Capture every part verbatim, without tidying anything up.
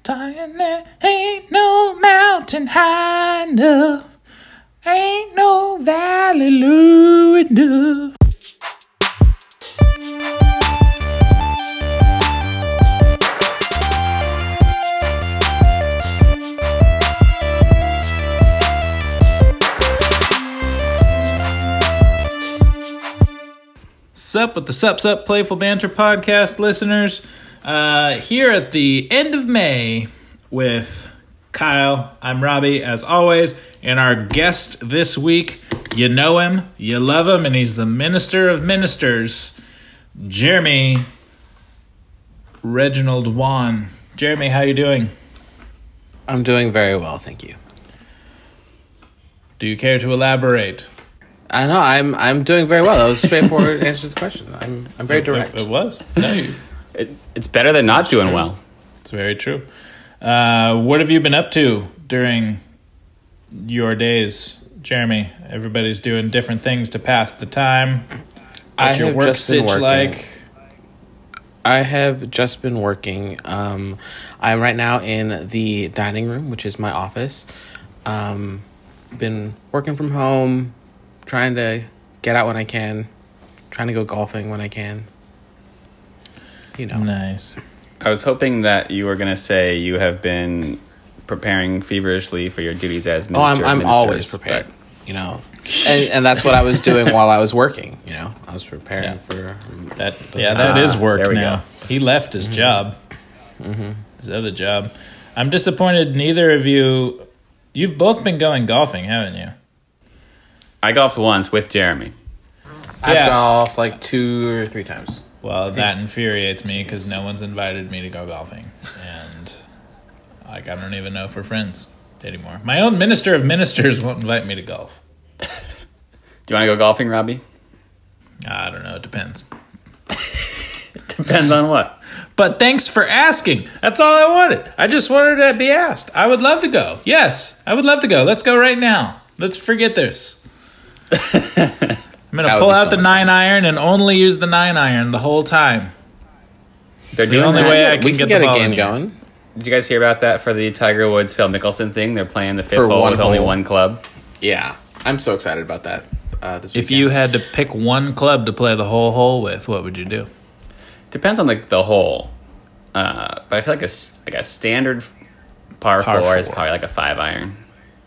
Tying there ain't no mountain high enough. Ain't no valley low enough. Sup with the Sup Sup Playful Banter podcast listeners. Uh, here at the end of May with Kyle. I'm Robbie, as always, and our guest this week, you know him, you love him, and he's the minister of ministers, Jeremy Reginald Wan. Jeremy, how you doing? I'm doing very well, thank you. Do you care to elaborate? I know, I'm I'm doing very well. That was a straightforward answer to the question. I'm I'm very direct. It, it was. No, you, it, it's better than not doing true. well. It's very true. Uh, what have you been up to during your days, Jeremy? Everybody's doing different things to pass the time. What's I your have work just been sitch working. like? I have just been working. Um, I'm right now in the dining room, which is my office. Um, been working from home, trying to get out when I can, trying to go golfing when I can. You know. Nice. I was hoping that you were going to say you have been preparing feverishly for your duties as Oh, I'm minister. of I'm ministers, always prepared. You know, and and that's what I was doing while I was working. You know, I was preparing Yeah. for That yeah, that Ah, is work there we now. go. He left his Mm-hmm. job, mm-hmm. his other job. I'm disappointed neither of you. You've both been going golfing, haven't you? I golfed once with Jeremy. I've Yeah. golfed like two or three times. Well, that infuriates me because no one's invited me to go golfing, and like I don't even know if we're friends anymore. My own minister of ministers won't invite me to golf. Do you want to go golfing, Robbie? I don't know. It depends. Depends on what. But thanks for asking. That's all I wanted. I just wanted to be asked. I would love to go. Yes, I would love to go. Let's go right now. Let's forget this. I'm going to That would pull be out so the much nine iron and only use the nine iron the whole time. They're It's the doing only that. way I can we get can the get a ball game in here. going. Did you guys hear about that for the Tiger Woods Phil Mickelson thing? They're playing the fifth For hole one with only hole. one club. Yeah, I'm so excited about that. Uh, this If weekend. you had to pick one club to play the whole hole with, what would you do? Depends on like the hole, uh, but I feel like a s- like a standard par, Par four, is four. probably like a five iron.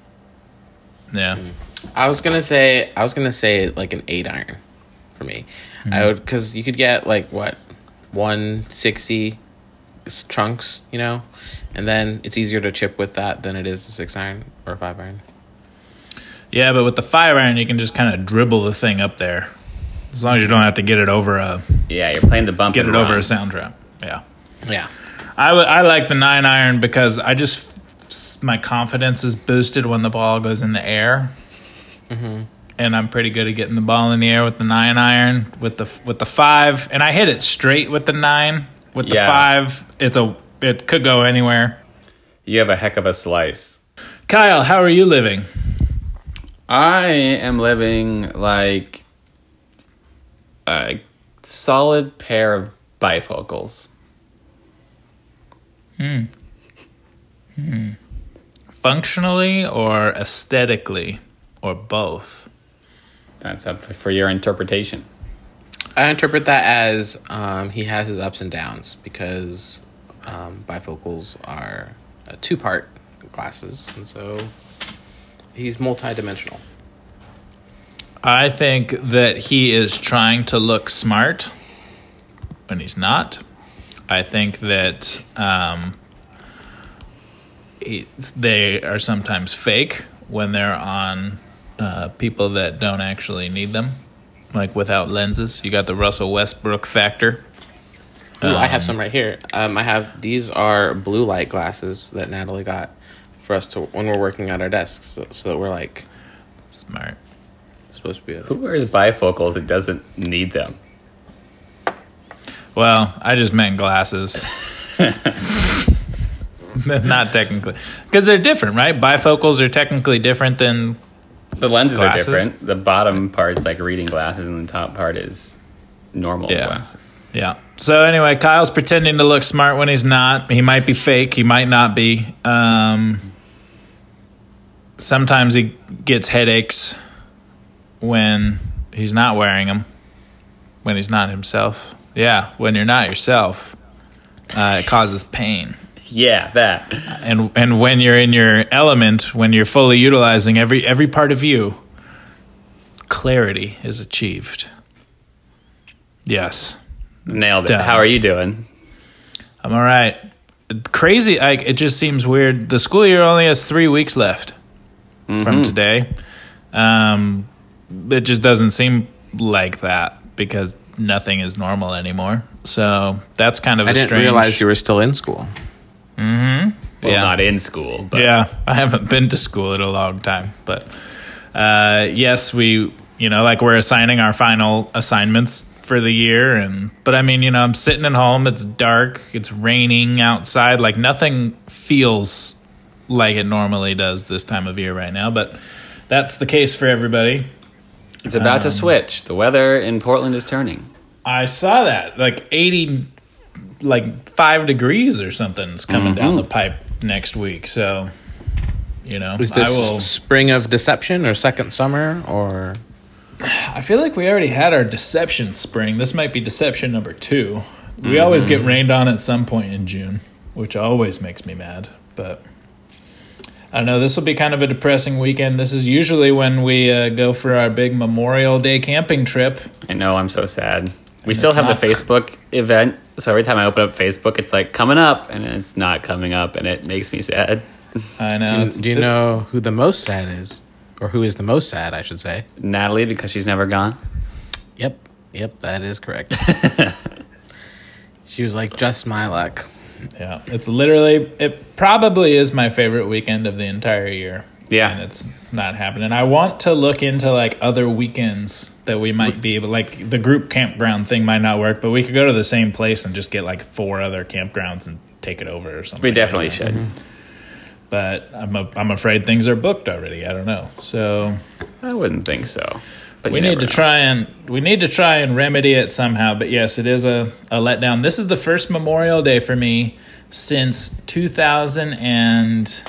Yeah. I was gonna say, I was gonna say like an eight iron for me. Mm-hmm. I would because you could get like what one sixty trunks, you know, and then it's easier to chip with that than it is a six iron or a five iron. Yeah, but with the five iron, you can just kind of dribble the thing up there. As long as you don't have to get it over a Yeah, you're playing the bump. get and it over a run. sound trap. Yeah. Yeah, I, w- I like the nine iron because I just my confidence is boosted when the ball goes in the air, mm-hmm. and I'm pretty good at getting the ball in the air with the nine iron. With the with the five, and I hit it straight with the nine. With the Yeah. five, it's a it could go anywhere. You have a heck of a slice. Kyle, how are you living? I am living like a solid pair of bifocals. Functionally or aesthetically, or both? That's up for your interpretation. I interpret that as um, he has his ups and downs because um, bifocals are uh, two part glasses, and so he's multidimensional. I think that he is trying to look smart when he's not. I think that um, he, they are sometimes fake when they're on uh, people that don't actually need them, like without lenses. You got the Russell Westbrook factor. Ooh, I have some right here. Um, I have these are blue light glasses that Natalie got for us to when we're working at our desks, so, so that we're like Smart. supposed to be. Who wears bifocals that doesn't need them? Well, I just meant glasses. Not technically. Because they're different, right? Bifocals are technically different than... The lenses Glasses? are different. The bottom part's like reading glasses, and the top part is normal Yeah. glasses. Yeah. So anyway, Kyle's pretending to look smart when he's not. He might be fake. He might not be. Um, sometimes he gets headaches when he's not wearing them, when he's not himself. Yeah, when you're not yourself, uh, it causes pain. Yeah, that. And and when you're in your element, when you're fully utilizing every every part of you, clarity is achieved. Yes. Nailed it. Done. How are you doing? I'm all right. Crazy. Like, it just seems weird. The school year only has three weeks left mm-hmm. from today. Um, it just doesn't seem like that because nothing is normal anymore. So that's kind of I a didn't strange... realize you were still in school. Mm-hmm. Well, yeah. not in school. But. Yeah, I haven't been to school in a long time. But uh, yes, we, you know, like we're assigning our final assignments for the year. And but I mean, you know, I'm sitting at home. It's dark. It's raining outside. Like nothing feels like it normally does this time of year right now. But that's the case for everybody. It's about um, to switch. The weather in Portland is turning. I saw that. Like eighty, like five degrees or something is coming mm-hmm. down the pipe next week. So, you know, is this I will, spring of deception or second summer or? I feel like we already had our deception spring. This might be deception number two. We mm-hmm. always get rained on at some point in June, which always makes me mad. But I don't know. This will be kind of a depressing weekend. This is usually when we uh, go for our big Memorial Day camping trip. I know. I'm so sad. We still have not- the Facebook event. So every time I open up Facebook, it's like coming up, and it's not coming up, and it makes me sad. I know. Do you, do you know who the most sad is? Or who is the most sad, I should say. Natalie, because she's never gone? Yep. Yep, that is correct. She was like, just my luck. Yeah, it's literally, it probably is my favorite weekend of the entire year. Yeah. And it's not happening. I want to look into like other weekends that we might be able, like the group campground thing might not work, but we could go to the same place and just get like four other campgrounds and take it over or something. We definitely should. Mm-hmm. But I'm a, I'm afraid things are booked already. I don't know. So I wouldn't think so. But we need to know. try and we need to try and remedy it somehow. But yes, it is a, a letdown. This is the first Memorial Day for me since two thousand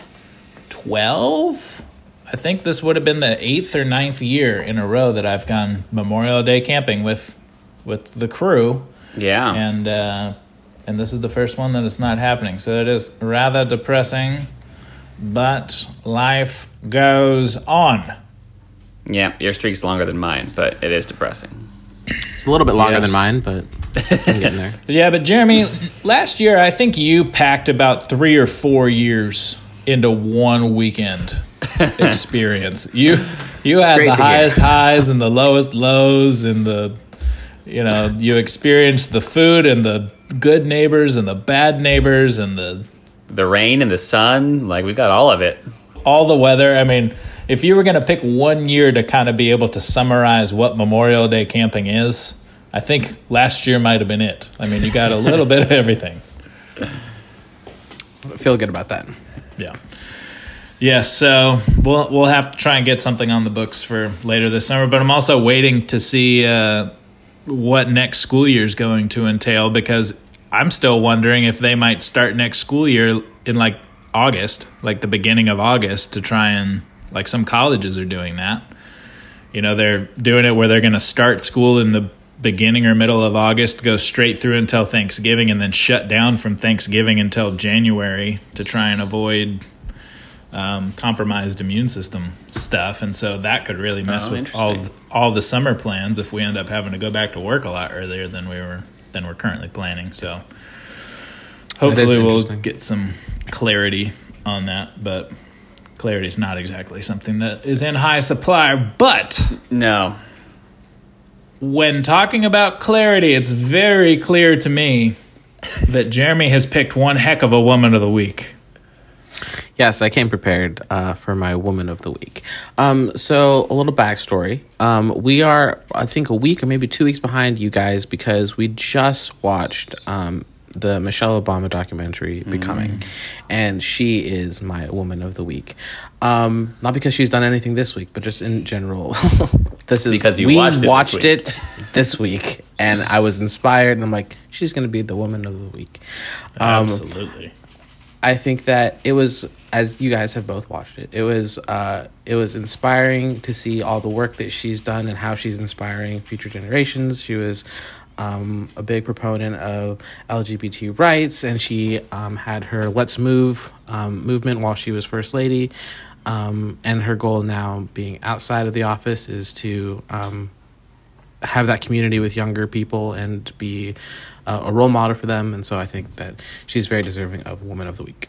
twelve. I think this would have been the eighth or ninth year in a row that I've gone Memorial Day camping with with the crew. Yeah. And uh, and this is the first one that is not happening. So it is rather depressing. But life goes on. Yeah, your streak's longer than mine, but it is depressing. It's a little bit longer yes. than mine, but I'm getting there. Yeah, but Jeremy, last year I think you packed about three or four years into one weekend experience. You you had the highest hear. highs and the lowest lows, and the you know you experienced the food and the good neighbors and the bad neighbors and the. The rain and the sun, like we got all of it. All the weather. I mean, if you were going to pick one year to kind of be able to summarize what Memorial Day camping is, I think last year might have been it. I mean, you got a little bit of everything. I feel good about that. Yeah. Yeah, so we'll we'll have to try and get something on the books for later this summer, but I'm also waiting to see uh, what next school year is going to entail, because I'm still wondering if they might start next school year in like August, like the beginning of August, to try and, like some colleges are doing that. You know, they're doing it where they're going to start school in the beginning or middle of August, go straight through until Thanksgiving, and then shut down from Thanksgiving until January to try and avoid um, compromised immune system stuff. And so that could really mess oh, with all all the summer plans if we end up having to go back to work a lot earlier than we were than we're currently planning. So hopefully we'll get some clarity on that, but clarity is not exactly something that is in high supply. But no, when talking about clarity, it's very clear to me that Jeremy has picked one heck of a woman of the week. Yes, I came prepared uh, for my Woman of the Week. Um, so a little backstory. Um, we are, I think, a week or maybe two weeks behind you guys because we just watched um, the Michelle Obama documentary, Becoming. Mm. And she is my Woman of the Week. Um, not because she's done anything this week, but just in general. This is because you we watched it watched this week. it this week. and I was inspired, and I'm like, she's going to be the woman of the week. Um, Absolutely. I think that it was, as you guys have both watched it, it was uh, it was inspiring to see all the work that she's done and how she's inspiring future generations. She was um, a big proponent of L G B T rights, and she um, had her Let's Move um, movement while she was First Lady. Um, and her goal now, being outside of the office, is to um, have that community with younger people and be uh, a role model for them. And so I think that she's very deserving of Woman of the Week.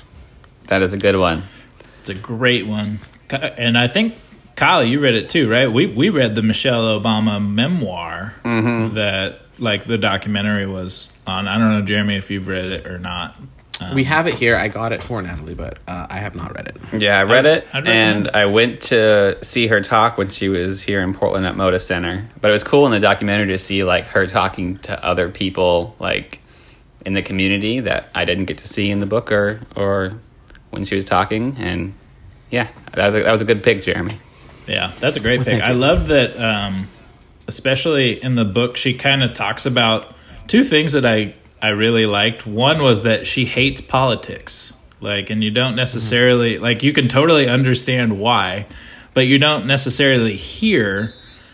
That is a good one. It's a great one. And I think, Kyle, you read it too, right? We we read the Michelle Obama memoir Mm-hmm. that, like, the documentary was on. I don't know, Jeremy, if you've read it or not. Um, We have it here. I got it for Natalie, but uh, I have not read it. Yeah, I read I'd- it, I'd and recommend. I went to see her talk when she was here in Portland at Moda Center. But it was cool in the documentary to see like her talking to other people like in the community that I didn't get to see in the book or or when she was talking. And yeah, that was a, that was a good pick, Jeremy. Yeah, that's a great Well, pick. thank I you. love that, um, especially in the book, she kind of talks about two things that I, I really liked. One was that she hates politics. Like, and you don't necessarily, like, you can totally understand why, but you don't necessarily hear,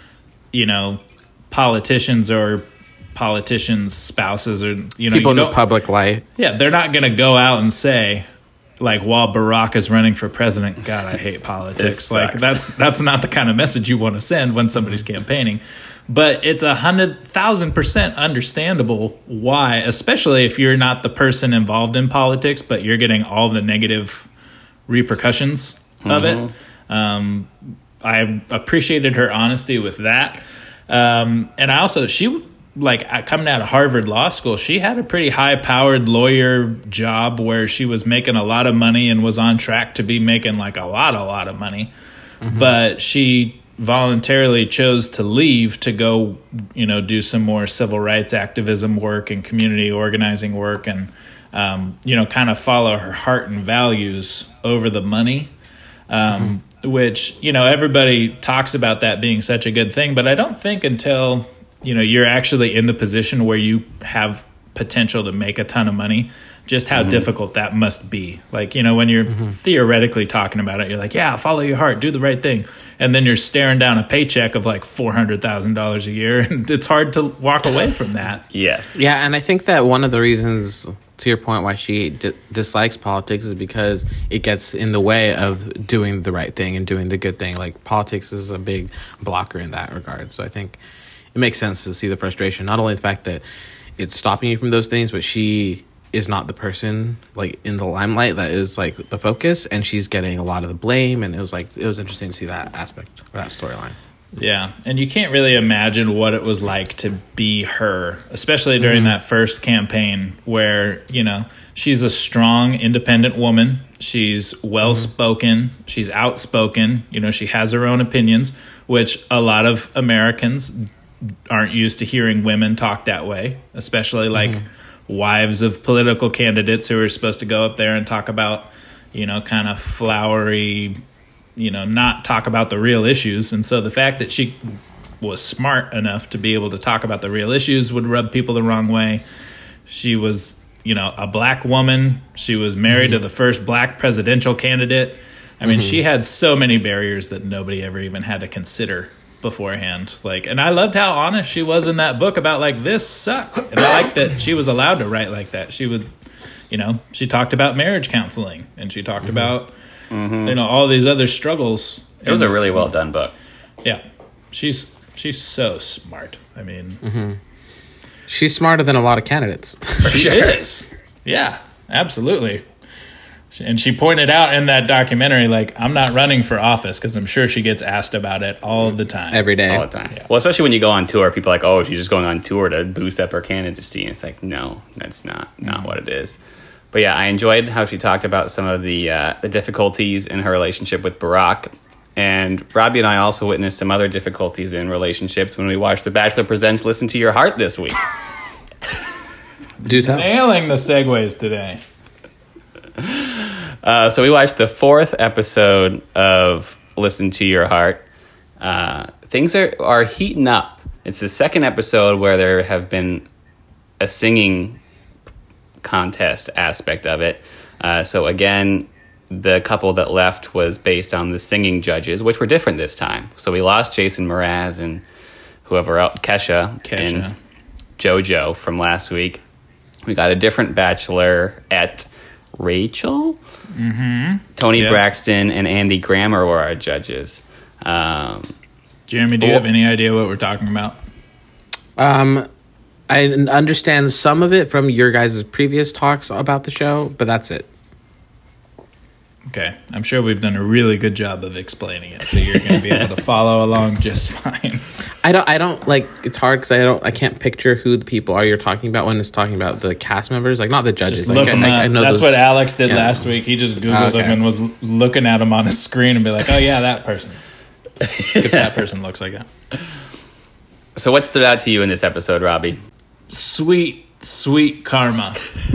you know, politicians or politicians' spouses or, you know, People you in the don't- public light. yeah, they're not going to go out and say, like, while Barack is running for president, God, I hate politics. This Like, sucks. that's that's not the kind of message you want to send when somebody's campaigning. But it's a hundred thousand percent understandable why, especially if you're not the person involved in politics, but you're getting all the negative repercussions of it. Um, I appreciated her honesty with that. Um, and I also, she, like, coming out of Harvard Law School, she had a pretty high-powered lawyer job where she was making a lot of money and was on track to be making, like, a lot, a lot of money. But she voluntarily chose to leave to go, you know, do some more civil rights activism work and community organizing work and, um, you know, kind of follow her heart and values over the money. Um, which, you know, everybody talks about that being such a good thing, but I don't think until, you know, you're actually in the position where you have potential to make a ton of money, just how difficult that must be. Like, you know, when you're theoretically talking about it, you're like, yeah, follow your heart, do the right thing. And then you're staring down a paycheck of like four hundred thousand dollars a year. And it's hard to walk away from that. Yeah. Yeah, and I think that one of the reasons, to your point, why she d- dislikes politics is because it gets in the way of doing the right thing and doing the good thing. Like, politics is a big blocker in that regard. So I think it makes sense to see the frustration. Not only the fact that it's stopping you from those things, but she is not the person, like, in the limelight that is, like, the focus, and she's getting a lot of the blame. And it was, like, it was interesting to see that aspect, or that storyline. Yeah, and you can't really imagine what it was like to be her, especially during that first campaign where, you know, she's a strong, independent woman. She's well-spoken. She's outspoken. You know, she has her own opinions, which a lot of Americans aren't used to hearing women talk that way, especially like wives of political candidates who are supposed to go up there and talk about, you know, kind of flowery, you know, not talk about the real issues. And so the fact that she was smart enough to be able to talk about the real issues would rub people the wrong way. She was, you know, a black woman. She was married to the first black presidential candidate. I mean, she had so many barriers that nobody ever even had to consider beforehand. Like, and I loved how honest she was in that book about, like, this sucked. And I like that she was allowed to write like that. She would, you know, she talked about marriage counseling and she talked about, you know, all these other struggles. It was a And- really well done book. Yeah. She's, she's so smart. I mean, She's smarter than a lot of candidates. she is. Yeah, absolutely. And she pointed out in that documentary, like, I'm not running for office because I'm sure she gets asked about it all the time. Every day. All the time. Well, especially when you go on tour, people are like, oh, she's just going on tour to boost up her candidacy. And it's like, no, that's not not what it is. But yeah, I enjoyed how she talked about some of the uh, the difficulties in her relationship with Barack. And Robbie and I also witnessed some other difficulties in relationships when we watched The Bachelor Presents Listen to Your Heart this week. Do tell. Nailing the segues today. Uh, so we watched the fourth episode of Listen to Your Heart. Uh, things are, are heating up It's the second episode where there have been a singing contest aspect of it. Uh, so again, the couple that left was based on the singing judges, which were different this time. So we lost Jason Mraz and whoever else, Kesha, Kesha. and JoJo from last week. We got a different Bachelorette, Rachel, Mm-hmm. Tony Yep. Braxton, and Andy Grammer were our judges. Um, Jeremy, do you have any idea what we're talking about? Um, I understand some of it from your guys' previous talks about the show, but that's it. Okay, I'm sure we've done a really good job of explaining it, so you're going to be able to follow along just fine. I don't. I don't like. It's hard because I don't. I can't picture who the people are you're talking about when it's talking about the cast members. Like not the judges. Just like, look I, them I, up. I know That's those- what Alex did Yeah. last week. He just Googled Okay. them and was l- looking at them on his screen and be like, oh, yeah, that person. If that person looks like that. so what stood out to you in this episode, Robbie? Sweet, sweet karma.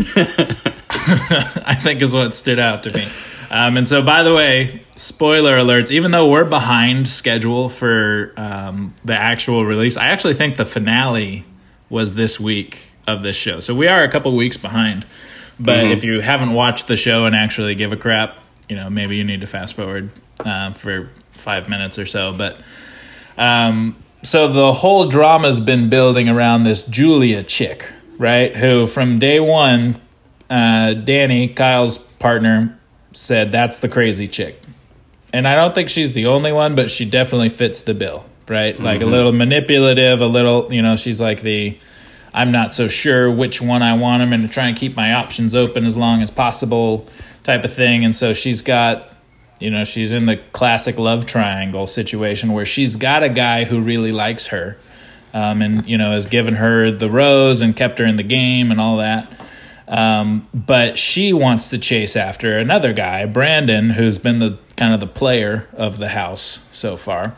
I think is what stood out to me. Um, and so, by the way, spoiler alerts, even though we're behind schedule for um, the actual release, I actually think the finale was this week of this show. So we are a couple weeks behind. But Mm-hmm. if you haven't watched the show and actually give a crap, you know, maybe you need to fast forward uh, for five minutes or so. But um, so the whole drama's been building around this Julia chick, right? Who from day one, uh, Danny, Kyle's partner, said that's the crazy chick. And I don't think she's the only one, but she definitely fits the bill, right? Like a little manipulative, a little, you know, she's like the, I'm not so sure which one I want. I'm going to try and keep my options open as long as possible type of thing. And so she's got, you know, she's in the classic love triangle situation where she's got a guy who really likes her um, and, you know, has given her the rose and kept her in the game and all that. Um, but she wants to chase after another guy, Brandon, who's been the kind of the player of the house so far.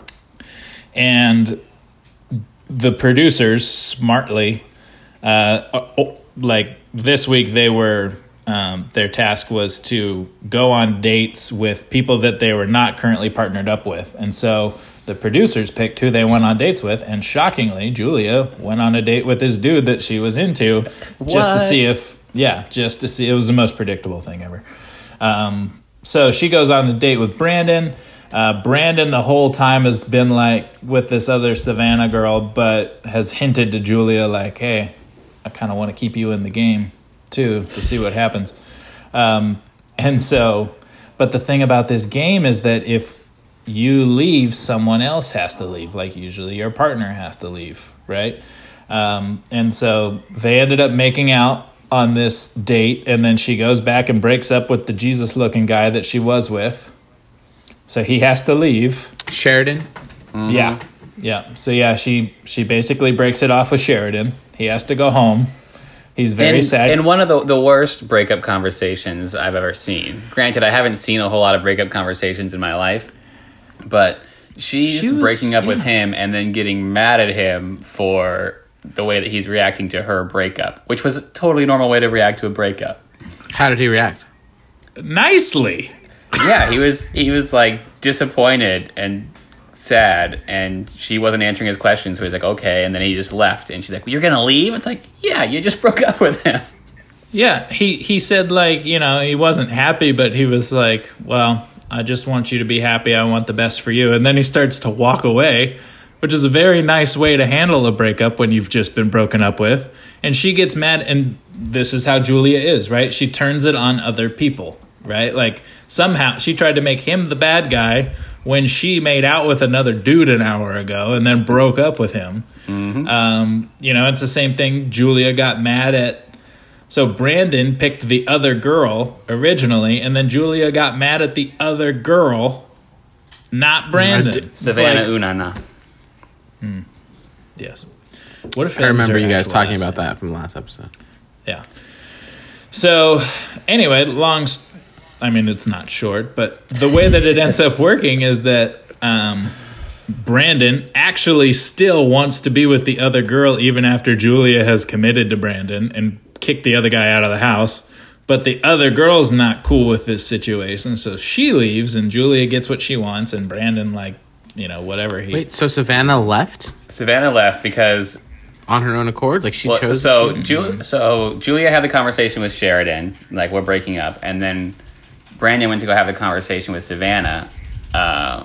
And the producers smartly, uh, oh, like this week, they were um, their task was to go on dates with people that they were not currently partnered up with, and so the producers picked who they went on dates with. And shockingly, Julia went on a date with this dude that she was into, just to What? see if, yeah, just to see. It was the most predictable thing ever. Um, so she goes on a date with Brandon. Uh, Brandon the whole time has been like with this other Savannah girl, but has hinted to Julia like, hey, I kind of want to keep you in the game too, to see what happens. Um, and so, but the thing about this game is that if you leave, someone else has to leave. Like usually your partner has to leave, right? Um, and so they ended up making out on this date, and then she goes back and breaks up with the Jesus-looking guy that she was with. So he has to leave. Sheridan. Yeah, yeah. So yeah, she she basically breaks it off with Sheridan. He has to go home. He's very and, sad. And one of the, the worst breakup conversations I've ever seen. Granted, I haven't seen a whole lot of breakup conversations in my life, but she's She was- breaking up with yeah. him and then getting mad at him for the way that he's reacting to her breakup, which was a totally normal way to react to a breakup. How did he react? Nicely. Yeah, he was he was like disappointed and sad, and she wasn't answering his questions, so he's like, okay, and then he just left, and she's like, you're gonna leave? It's like, yeah, you just broke up with him. Yeah, he, he said, like, you know, he wasn't happy, but he was like, well, I just want you to be happy. I want the best for you. And then he starts to walk away, which is a very nice way to handle a breakup when you've just been broken up with. And she gets mad, and this is how Julia is, right? She turns it on other people, right? Like, somehow she tried to make him the bad guy when she made out with another dude an hour ago and then broke up with him. Mm-hmm. Um, you know, it's the same thing. Julia got mad at... So Brandon picked the other girl originally, and then Julia got mad at the other girl, not Brandon. It's Savannah like- Unana. Yes. What if I remember her you guys actual talking last about name? that from the last episode. Yeah. So, anyway, long. St- I mean, it's not short, but the way that it ends up working is that um, Brandon actually still wants to be with the other girl even after Julia has committed to Brandon and kicked the other guy out of the house. But the other girl's not cool with this situation, so she leaves, and Julia gets what she wants, and Brandon like you know, whatever he. Wait, so Savannah left Savannah left because on her own accord? Like she well, chose. so to Ju- so Julia had the conversation with Sheridan, like we're breaking up, and then Brandon went to go have the conversation with Savannah, uh,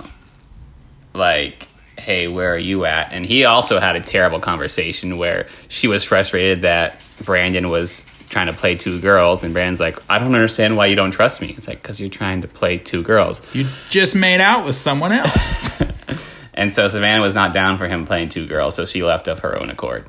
like, hey, where are you at? And he also had a terrible conversation where she was frustrated that Brandon was trying to play two girls, and Brandon's like, I don't understand why you don't trust me. It's like, because you're trying to play two girls. You just made out with someone else. And so Savannah was not down for him playing two girls, so she left of her own accord.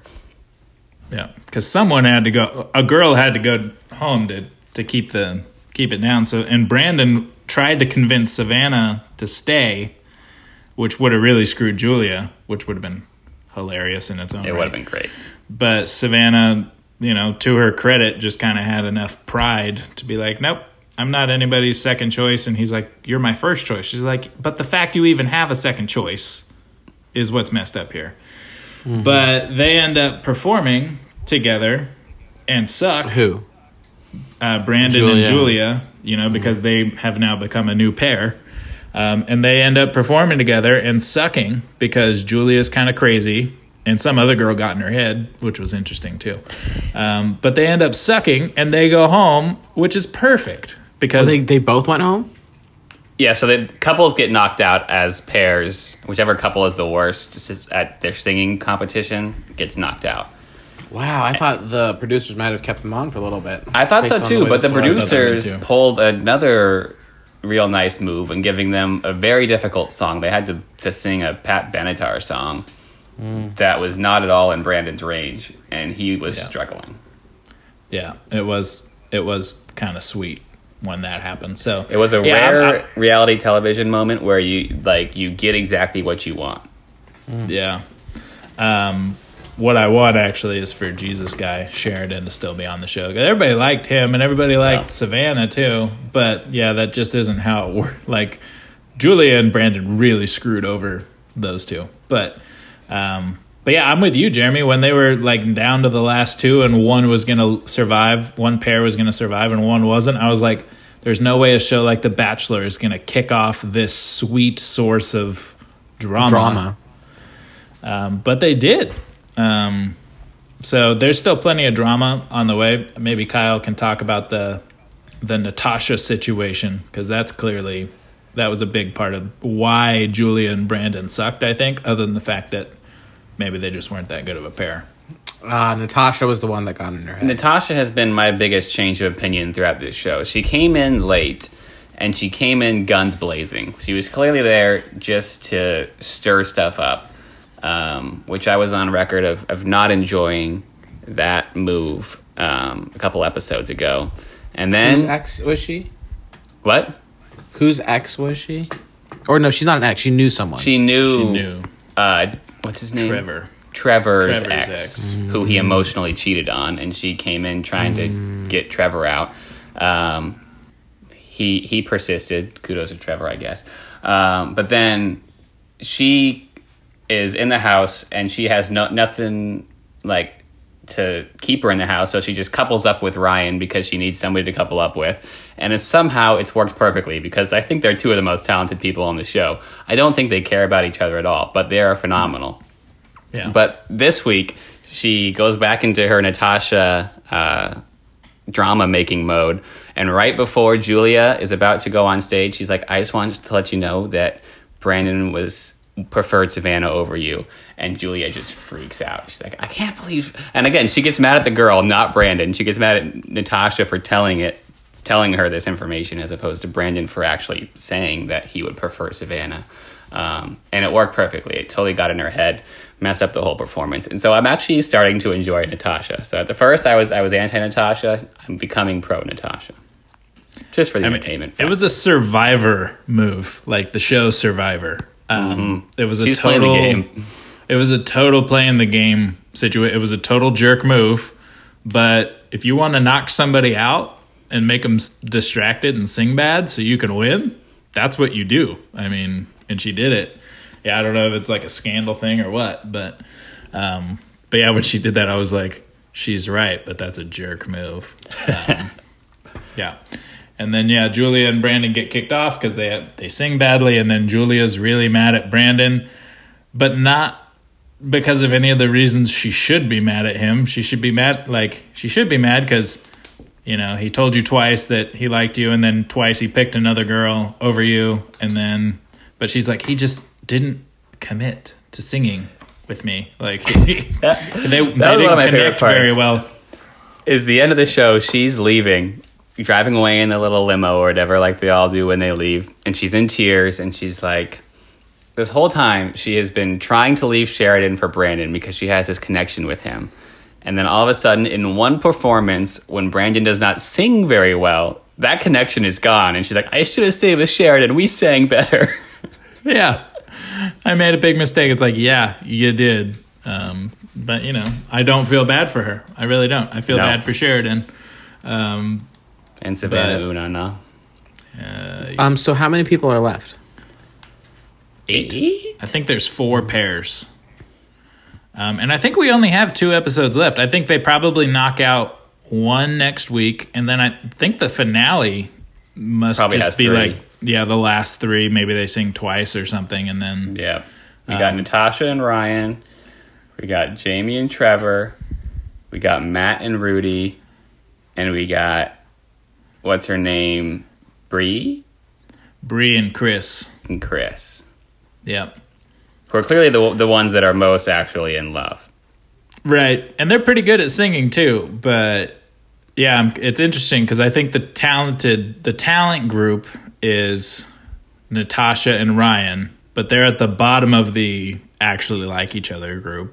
Yeah, because someone had to go. A girl had to go home to to keep the keep it down. So and Brandon tried to convince Savannah to stay, which would have really screwed Julia, which would have been hilarious in its own It right. would have been great. But Savannah, you know, to her credit, just kind of had enough pride to be like, nope, I'm not anybody's second choice. And he's like, you're my first choice. She's like, but the fact you even have a second choice is what's messed up here. Mm-hmm. But they end up performing together and suck. Who? Uh, Brandon Julia. and Julia, you know, because they have now become a new pair. Um, and they end up performing together and sucking because Julia's kind of crazy and some other girl got in her head, which was interesting too. Um, but they end up sucking and they go home, which is perfect because Well, they they both went home. Yeah, so the couples get knocked out as pairs. Whichever couple is the worst at their singing competition gets knocked out. Wow, I thought the producers might have kept them on for a little bit. I thought based so on too, way but the story- producers too. pulled another real nice move in giving them a very difficult song. They had to, to sing a Pat Benatar song mm. that was not at all in Brandon's range, and he was Yeah. struggling. yeah, it was it was kind of sweet when that happened. So It was a yeah, rare I'm- I'm- reality television moment where you like you get exactly what you want. Yeah. Um, what I want actually is for Jesus guy Sheridan to still be on the show. 'Cause everybody liked him and everybody liked Yeah. Savannah too. But yeah, that just isn't how it worked. Like Julia and Brandon really screwed over those two. But um, but yeah, I'm with you, Jeremy. When they were like down to the last two and one was gonna survive, one pair was gonna survive and one wasn't, I was like, there's no way a show like The Bachelor is gonna kick off this sweet source of drama. Drama. Um, but they did. Um, so there's still plenty of drama on the way. Maybe Kyle can talk about the the Natasha situation because that's clearly that was a big part of why Julia and Brandon sucked. I think, other than the fact that maybe they just weren't that good of a pair. Uh, Natasha was the one that got in her head. Natasha has been my biggest change of opinion throughout this show. She came in late, and she came in guns blazing. She was clearly there just to stir stuff up, um, which I was on record of, of not enjoying that move um, a couple episodes ago. And Whose then... ex was she? What? Whose ex was she? Or no, she's not an ex. She knew someone. She knew... She knew Uh, what's his name? Trevor. Trevor's, Trevor's ex, ex. who he emotionally cheated on, and she came in trying to get Trevor out. Um, he he persisted. Kudos to Trevor, I guess. Um, but then she is in the house, and she has no nothing like to keep her in the house, so she just couples up with Ryan because she needs somebody to couple up with. And it's, somehow it's worked perfectly because I think they're two of the most talented people on the show. I don't think they care about each other at all, but they are phenomenal. Yeah. But this week, she goes back into her Natasha uh, drama-making mode. And right before Julia is about to go on stage, she's like, I just wanted to let you know that Brandon was preferred Savannah over you. And Julia just freaks out. She's like, I can't believe... And again, she gets mad at the girl, not Brandon. She gets mad at Natasha for telling it, telling her this information as opposed to Brandon for actually saying that he would prefer Savannah. Um, and it worked perfectly. It totally got in her head, messed up the whole performance. And so I'm actually starting to enjoy Natasha. So at the first I was I was anti-Natasha. I'm becoming pro-Natasha. Just for the I mean, entertainment. it was a Survivor move, like the show Survivor. Um, Mm-hmm. It was a She's playing total the game. It was a total playing the game situation. It was a total jerk move. But if you want to knock somebody out and make them s- distracted and sing bad so you can win, that's what you do. I mean, and she did it. Yeah, I don't know if it's like a scandal thing or what, but um, but yeah, when she did that, I was like, she's right, but that's a jerk move. Um, yeah. And then, yeah, Julia and Brandon get kicked off because they they sing badly. And then Julia's really mad at Brandon, but not because of any of the reasons she should be mad at him. She should be mad, like, she should be mad because, you know, he told you twice that he liked you, and then twice he picked another girl over you. And then, but she's like, he just didn't commit to singing with me. Like, that, they, they didn't connect very well. Is the end of the show, she's leaving. Driving away in the little limo or whatever, like they all do when they leave. And she's in tears, and she's like, this whole time she has been trying to leave Sheridan for Brandon because she has this connection with him. And then all of a sudden, in one performance, when Brandon does not sing very well, that connection is gone. And she's like, I should have stayed with Sheridan. We sang better. Yeah. I made a big mistake. It's like, yeah, you did. Um, but, you know, I don't feel bad for her. I really don't. I feel no. bad for Sheridan. Um And Savannah But, Una, no. Uh, Um. So how many people are left? Eight? I think there's four pairs. Um, and I think we only have two episodes left. I think they probably knock out one next week. And then I think the finale must Probably just has be three. like, yeah, the last three. Maybe they sing twice or something. And then, Yeah. We got um, Natasha and Ryan. We got Jamie and Trevor. We got Matt and Rudy. And we got... What's her name? Bree? Bree and Chris. And Chris. Yep. Who are clearly the the ones that are most actually in love. Right. And they're pretty good at singing too. But yeah, it's interesting because I think the talented, the talent group is Natasha and Ryan, but they're at the bottom of the actually like each other group.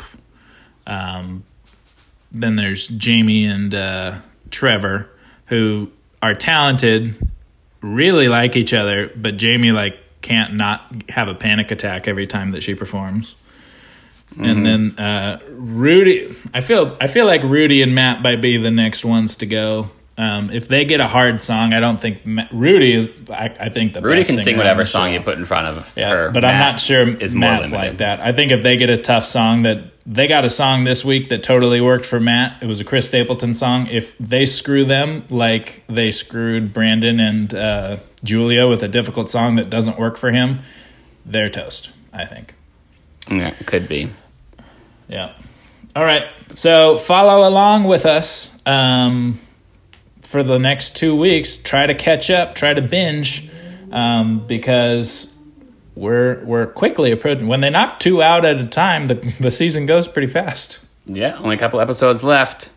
Um, then there's Jamie and uh, Trevor, who are talented, really like each other, but Jamie like can't not have a panic attack every time that she performs. Mm-hmm. And then uh, Rudy, I feel I feel like Rudy and Matt might be the next ones to go. Um, if they get a hard song, I don't think Matt, Rudy is. I, I think the Rudy best can sing singer whatever on the song show. you put in front of yeah, her. But Matt I'm not sure is more Matt's limited. like that. I think if they get a tough song that they got a song this week that totally worked for Matt. It was a Chris Stapleton song. If they screw them like they screwed Brandon and uh, Julia with a difficult song that doesn't work for him, they're toast, I think. Yeah, could be. Yeah. All right. So follow along with us um, for the next two weeks. Try to catch up. Try to binge um, because we're we're quickly approaching. When they knock two out at a time, the the season goes pretty fast. Yeah, only a couple episodes left.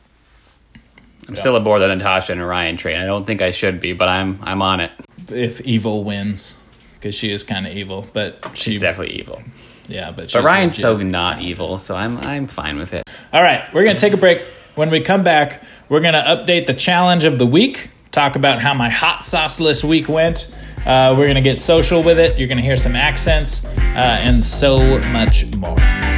I'm yeah. still aboard the Natasha and Ryan train. I don't think I should be, but I'm I'm on it. If evil wins, because she is kind of evil, but she's she, definitely evil. Yeah, but she's but Ryan's legit. so not evil, so I'm I'm fine with it. All right, we're gonna take a break. When we come back, we're gonna update the challenge of the week. Talk about how my hot sauceless week went. Uh, we're gonna get social with it. You're gonna hear some accents uh, and so much more.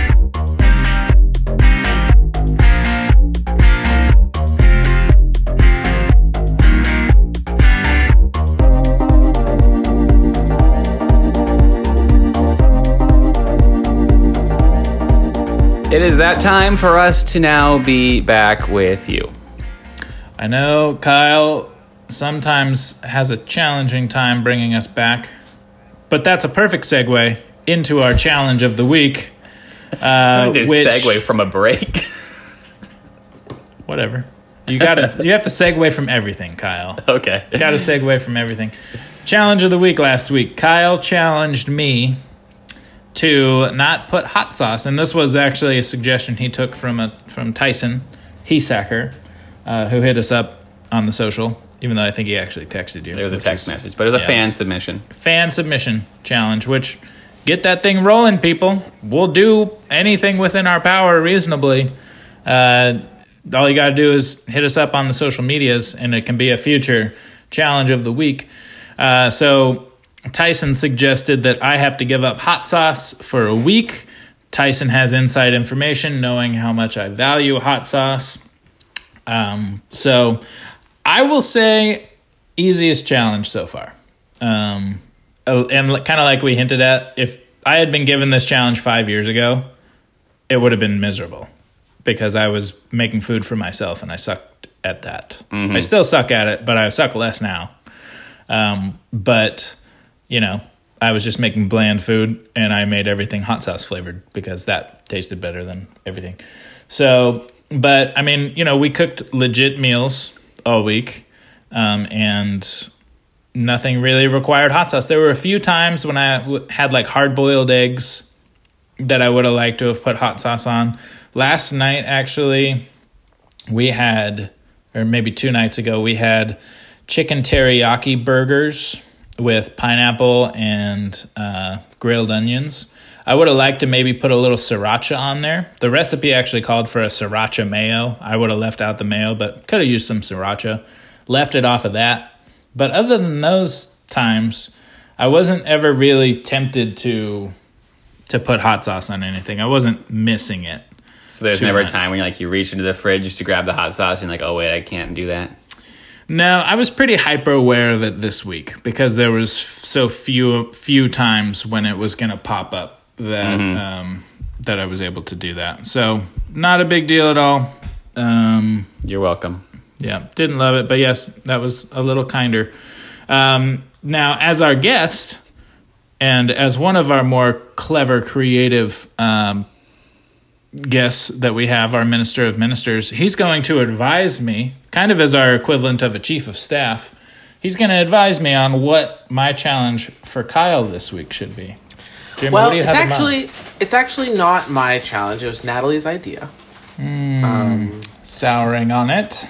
It is that time for us to now be back with you. I know Kyle sometimes has a challenging time bringing us back, but that's a perfect segue into our challenge of the week. Uh, to which segue from a break. Whatever. You gotta. You have to segue from everything, Kyle. Okay. Got to segue from everything. Challenge of the week last week. Kyle challenged me to not put hot sauce, and this was actually a suggestion he took from a from Tyson Hesacker, uh, who hit us up on the social. Even though I think he actually texted you. There was a which text is- message, but it was a yeah. fan submission. fan submission challenge, which get that thing rolling, people. We'll do anything within our power reasonably. Uh, all you got to do is hit us up on the social medias, and it can be a future challenge of the week. Uh, so Tyson suggested that I have to give up hot sauce for a week. Tyson has inside information knowing how much I value hot sauce. Um, so I will say easiest challenge so far. Um, and kind of like we hinted at, if I had been given this challenge five years ago, it would have been miserable because I was making food for myself and I sucked at that. Mm-hmm. I still suck at it, but I suck less now. Um, but, you know, I was just making bland food, and I made everything hot sauce flavored because that tasted better than everything. So, but, I mean, you know, we cooked legit meals all week, um, and nothing really required hot sauce. There were a few times when I w- had, like, hard-boiled eggs that I would have liked to have put hot sauce on. Last night, actually, we had, or maybe two nights ago, we had chicken teriyaki burgers with pineapple and uh, grilled onions. I would have liked to maybe put a little sriracha on there. The recipe actually called for a sriracha mayo. I would have left out the mayo, but could have used some sriracha. Left it off of that. But other than those times, I wasn't ever really tempted to to put hot sauce on anything. I wasn't missing it. So there's too never much. a time when you like you reach into the fridge just to grab the hot sauce and you're like, oh wait, I can't do that. No, I was pretty hyper aware of it this week because there was f- so few few times when it was going to pop up that Mm-hmm. um, that I was able to do that. So not a big deal at all. Um, You're welcome. yeah, didn't love it, but yes, that was a little kinder. Um, now, as our guest and as one of our more clever, creative um, guests that we have, our Minister of Ministers, he's going to advise me, kind of as our equivalent of a chief of staff. He's going to advise me on what my challenge for Kyle this week should be. Jim, Well, what do you it's have in mind? actually it's actually not my challenge. It was Natalie's idea. Um, Souring on it.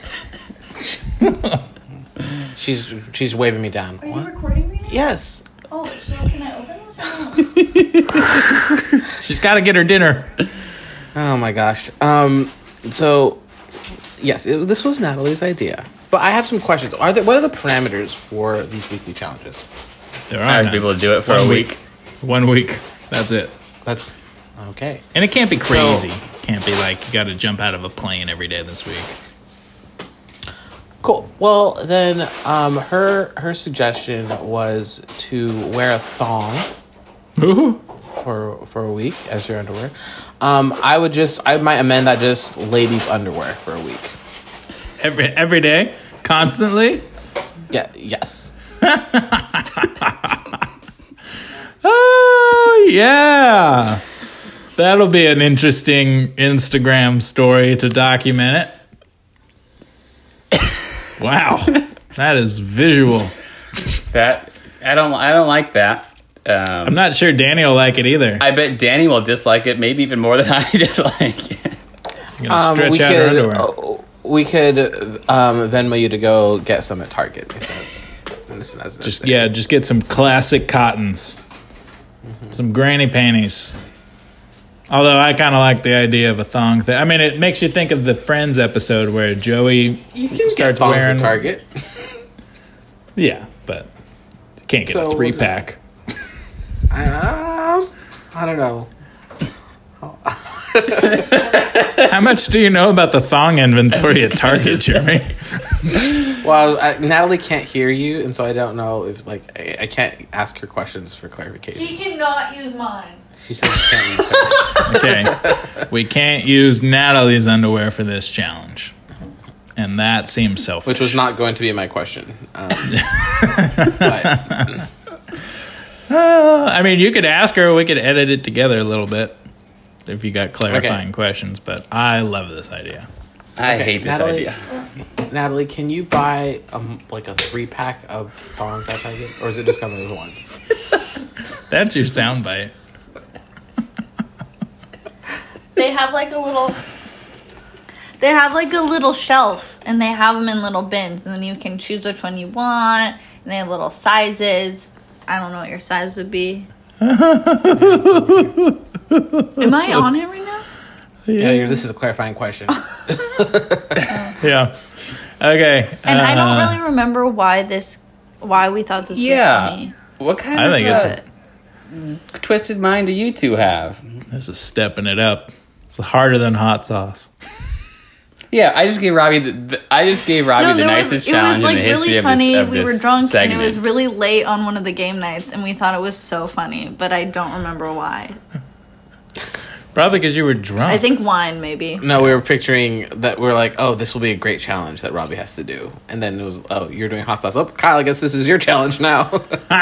she's she's waving me down. Are you What? recording me now? Yes. Oh, so can I open this or no? She's got to get her dinner. Oh my gosh. Um. So, yes, it, this was Natalie's idea. But I have some questions. Are there what are the parameters for these weekly challenges? There I are have people to do it for One a week. One week. That's it. That's okay. And it can't be crazy. Can't be like you got to jump out of a plane every day this week. Cool. Well, then, um, her her suggestion was to wear a thong Ooh. for for a week as your underwear. Um, I would just I might amend that just ladies' underwear for a week. Every every day, constantly. Yeah. Yes. Oh yeah, that'll be an interesting Instagram story to document it. Wow, that is visual. That I don't I don't like that. Um, I'm not sure Danny will like it either. I bet Danny will dislike it, maybe even more than I dislike it. You're gonna Um, stretch we out her could underwear. uh, we could um, Venmo you to go get some at Target if that's, if that's Just necessary. yeah, just get some classic cottons, some granny panties. Although I kind of like the idea of a thong thing. I mean, it makes you think of the Friends episode where Joey You can get starts thongs wearing at Target. Yeah, but you can't get a So, three pack. Um, I don't know. How much do you know about the thong inventory at Target, Jeremy? Well, I, Natalie can't hear you, and so I don't know if like I, I can't ask her questions for clarification. He cannot use mine. She says she can't use her. Okay, we can't use Natalie's underwear for this challenge, and that seems selfish. Which was not going to be my question. Um, but Uh, I mean, you could ask her. We could edit it together a little bit if you got clarifying Okay. questions. But I love this idea. I Okay, hate this Natalie- idea. Natalie, can you buy um like a three pack of thongs at Target, or is it just coming as one? That's your soundbite. They have like a little. They have like a little shelf, and they have them in little bins, and then you can choose which one you want. And they have little sizes. I don't know what your size would be. Am I on it right now? Yeah, you're- this is a clarifying question. Yeah. Okay. And I uh, don't really remember why this, why we thought this was Yeah. funny. What kind I of think uh, it's twisted mind do you two have? There's a stepping it up. It's harder than hot sauce. Yeah, I just gave Robbie the, the I just gave Robbie the there nicest it challenge was like in the history really of funny. this, of we this were drunk segment. and it was really late on one of the game nights, and we thought it was so funny, but I don't remember why. Probably because you were drunk. I think wine, maybe. No, we were picturing that we're like, oh, this will be a great challenge that Robbie has to do. And then it was, oh, you're doing hot sauce. Oh, Kyle, I guess this is your challenge now.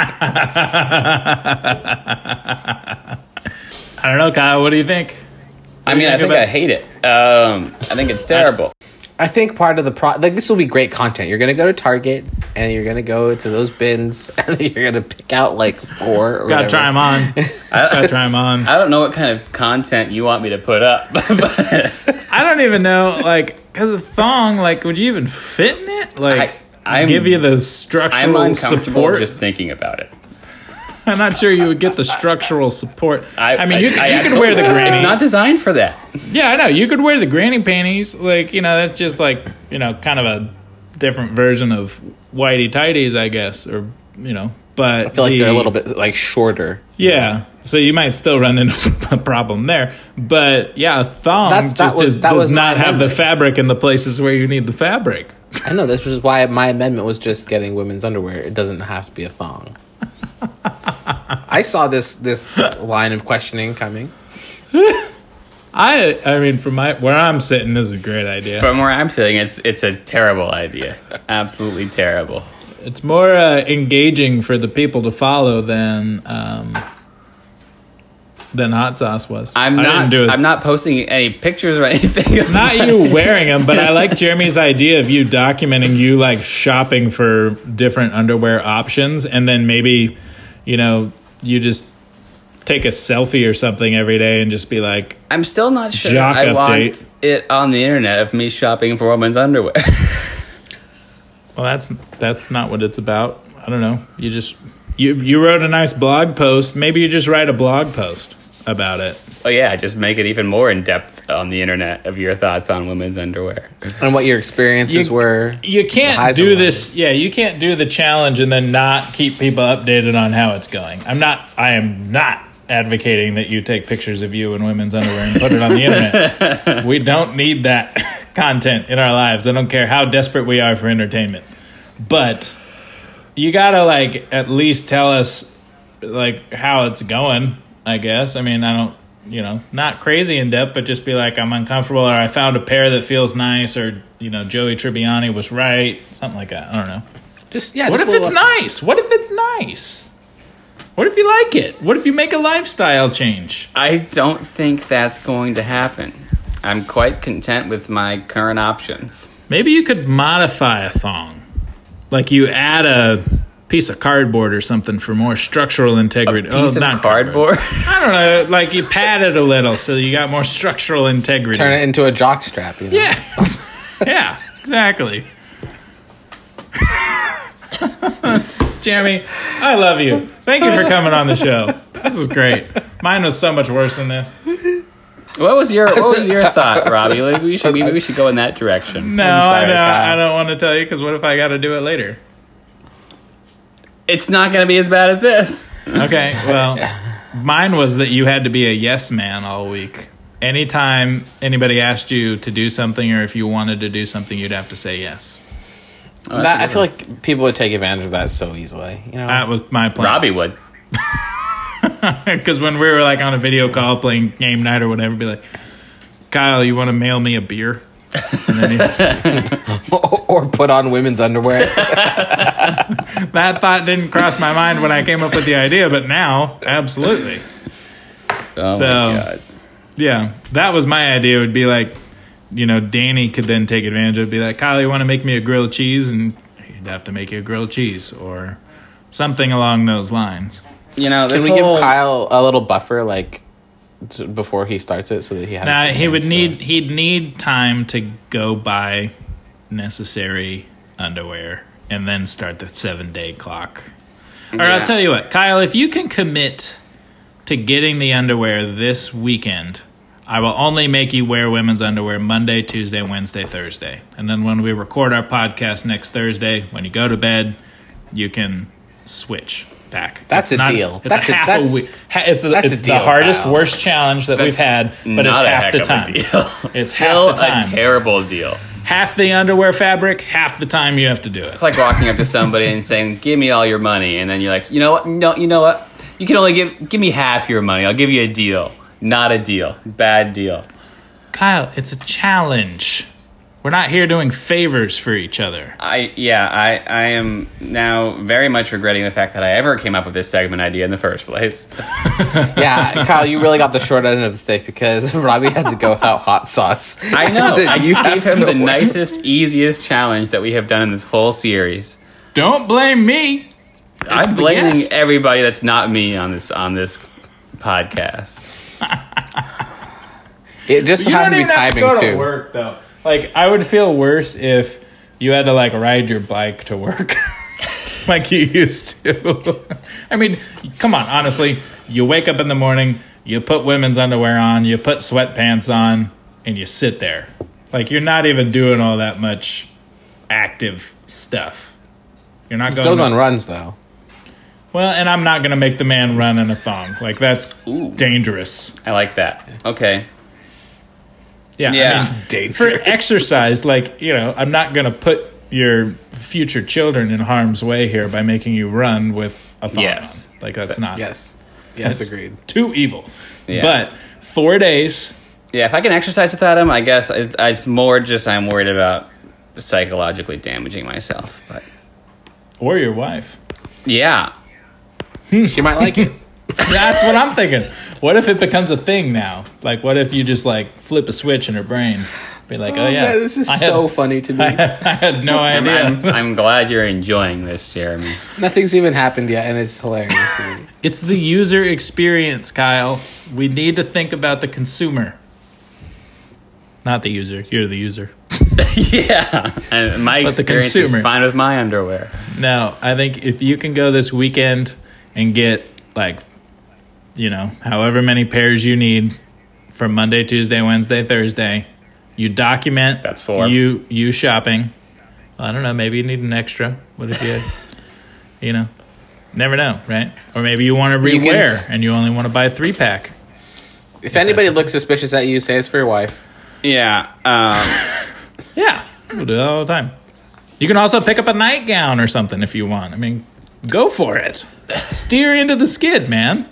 I don't know, Kyle. What do you think? I mean, I think I hate it. Um, I think it's terrible. I think part of the pro like this will be great content. You're gonna go to Target and you're gonna go to those bins and you're gonna pick out like four. Or Gotta whatever. try them on. Gotta try them on. I don't know what kind of content you want me to put up. But I don't even know, like, because a thong, like, would you even fit in it? Like, I- I'm- give you the I'm structural uncomfortable support? just thinking about it. I'm not sure you would get the structural support. I, I, mean, you could, I, you I could wear the It's granny. not designed for that. Yeah, I know. You could wear the granny panties. Like, you know, that's just like, you know, kind of a different version of whitey tighties, I guess. Or, you know, but I feel like the- they're a little bit like shorter. Yeah, so you might still run into a problem there. But yeah, a thong That's- that just was- is, that does was my not have the amendment. fabric in the places where you need the fabric. I know this was why my amendment was just getting women's underwear. It doesn't have to be a thong. I saw this this line of questioning coming. I I mean, from my where I'm sitting, this is a great idea. From where I'm sitting, it's it's a terrible idea. Absolutely terrible. It's more uh, engaging for the people to follow than um, than hot sauce was. I'm I not. didn't do a- I'm not posting any pictures or anything. of Not my- you wearing them, but I like Jeremy's idea of you documenting you like shopping for different underwear options, and then maybe, you know, you just take a selfie or something every day and just be like, I'm still not sure. Jock I want update. it on the internet of me shopping for women's underwear. well, that's that's not what it's about. I don't know. You just you you wrote a nice blog post. Maybe you just write a blog post about it. Oh yeah, just make it even more in depth on the internet of your thoughts on women's underwear. And what your experiences You- were. You The can't highs do and this. Yeah, you can't do the challenge and then not keep people updated on how it's going. I'm not. I am not advocating that you take pictures of you in women's underwear and put it on the internet. We don't need that content in our lives. I don't care how desperate we are for entertainment, but you gotta like at least tell us like how it's going. I guess. I mean, I don't. You know, not crazy in depth, but just be like, I'm uncomfortable, or I found a pair that feels nice, or, you know, Joey Tribbiani was right, something like that. I don't know. Just yeah. What just if a it's little- nice? What if it's nice? What if you like it? What if you make a lifestyle change? I don't think that's going to happen. I'm quite content with my current options. Maybe you could modify a thong. Like you add a piece of cardboard or something for more structural integrity. Piece oh, of not cardboard. I don't know. Like you pad it a little so you got more structural integrity. Turn it into a jock strap. You know? Yeah. Yeah, exactly. Jeremy, I love you. Thank you for coming on the show. This is great. Mine was so much worse than this. What was your What was your thought, Robbie? Like we should maybe we should go in that direction. No, I'm sorry, I, don't, Kyle. I don't want to tell you because what if I got to do it later? It's not going to be as bad as this. Okay, well, mine was that you had to be a yes man all week. Anytime anybody asked you to do something or if you wanted to do something, you'd have to say yes. Oh, That, I feel like people would take advantage of that so easily. You know, That was my plan. Robbie would. Because when we were like on a video call playing game night or whatever, be like, Kyle, you want to mail me a beer? And then he, or put on women's underwear. that thought didn't cross my mind when I came up with the idea, but now, absolutely. Oh So- my god. Yeah, that was my idea. It would be like, you know, Danny could then take advantage of it. Be like, Kyle, you want to make me a grilled cheese? And he'd have to make you a grilled cheese or something along those lines. You know, this Can we whole, give Kyle a little buffer, like t- before he starts it, so that he has? Now, some he would chance, need so- he'd need time to go buy necessary underwear and then start the seven day clock. Or Yeah. I'll tell you what, Kyle, if you can commit to getting the underwear this weekend, I will only make you wear women's underwear Monday, Tuesday, Wednesday, Thursday. And then when we record our podcast next Thursday, when you go to bed, you can switch back. That's It's a not- deal. It's That's a a- half that's- a week. Ha- It's, a, that's it's a the deal, hardest, Kyle. worst challenge that we've had, but it's not a half heck the of a time. deal. It's Still half the time. a terrible deal. Half the underwear fabric, half the time you have to do it. It's like walking up to somebody and saying, "Give me all your money," and then you're like, "You know what? No, you know what? You can only give give me half your money. I'll give you a deal." Not a deal. Bad deal. Kyle, it's a challenge. We're not here doing favors for each other. I yeah, I, I am now very much regretting the fact that I ever came up with this segment idea in the first place. Yeah, Kyle, you really got the short end of the stick because Robbie had to go without hot sauce. I know. I You just gave have him to the work. nicest, easiest challenge that we have done in this whole series. Don't blame me. I'm the blaming guest. everybody that's not me on this on this podcast. It just so You don't happened to even be have to timing go to too. work, though. Like, I would feel worse if you had to, like, ride your bike to work like you used to. I mean, come on, honestly. You wake up in the morning, you put women's underwear on, you put sweatpants on, and you sit there. Like, you're not even doing all that much active stuff. You're not It going goes to- on runs though. Well, and I'm not going to make the man run in a thong. Like, that's Ooh. dangerous. I like that. Okay. Yeah, Yeah. I mean, for exercise, like, you know, I'm not going to put your future children in harm's way here by making you run with a thong Yes. on. Like, that's not. Yes. Yes, that's agreed. Too evil. Yeah. But four days. Yeah, if I can exercise without him, I guess it, it's more just I'm worried about psychologically damaging myself. But Or your wife. yeah, She might like it. That's what I'm thinking. What if it becomes a thing now? Like, what if you just, like, flip a switch in her brain? Be like, oh, yeah. this is I had- so funny to me. I had no I'm, idea. I'm, I'm glad you're enjoying this, Jeremy. Nothing's even happened yet, and it's hilarious to me. It's the user experience, Kyle. We need to think about the consumer. Not the user. You're the user. Yeah, and my But the experience consumer. is fine with my underwear. No, I think if you can go this weekend and get, like, you know, however many pairs you need from Monday, Tuesday, Wednesday, Thursday, you document That's four. you you shopping. Well, I don't know, maybe you need an extra. What if you, you know, never know, right? Or maybe you want to You can rewear s- and you only want to buy a three pack. If anybody looks suspicious at you, say it's for your wife. Yeah, um, Yeah, we'll do that all the time. You can also pick up a nightgown or something if you want. I mean, go for it. Steer into the skid, man.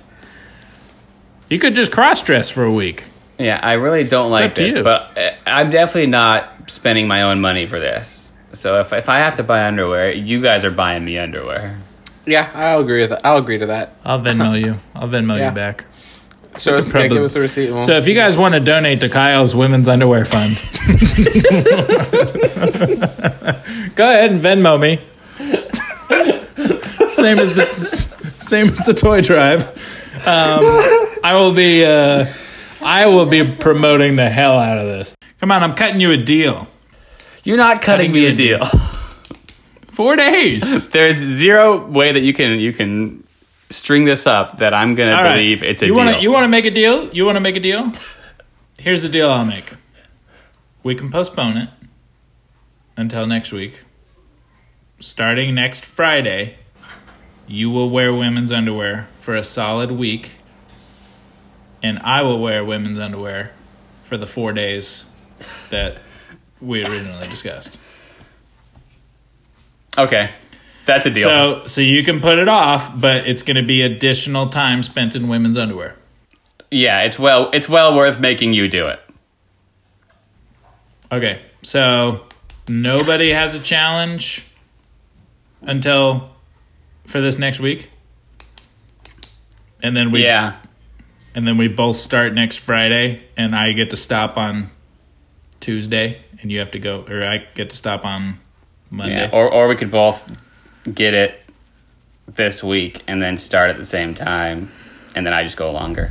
You could just cross-dress for a week. yeah. I really don't like up to this, you. but uh, I'm definitely not spending my own money for this. So if if I have to buy underwear, you guys are buying me underwear. Yeah, I'll agree with that. I'll agree to that. I'll Venmo you. I'll Venmo Yeah. you back. So We yeah, could probably- give us a receipt. and we'll- So if you guys want to donate to Kyle's Women's Underwear Fund, go ahead and Venmo me. Same as the same as the toy drive. Um, I will be uh, I will be promoting the hell out of this. Come on, I'm cutting you a deal. You're not cutting, Cutting me me a a deal. Four days. There's zero way that you can you can string this up that I'm gonna All right. believe it's a you deal. Wanna, you want to make a deal? You want to make a deal? Here's the deal I'll make. We can postpone it until next week. Starting next Friday, you will wear women's underwear for a solid week, and I will wear women's underwear for the four days that we originally discussed. Okay, that's a deal. So, so you can put it off, but it's going to be additional time spent in women's underwear. yeah, it's well it's well worth making you do it. Okay, so nobody has a challenge until for this next week, and then we Yeah, and then we both start next Friday, and I get to stop on Tuesday, and you have to go, or I get to stop on Monday. yeah. Or or we could both get it this week and then start at the same time, and then I just go longer.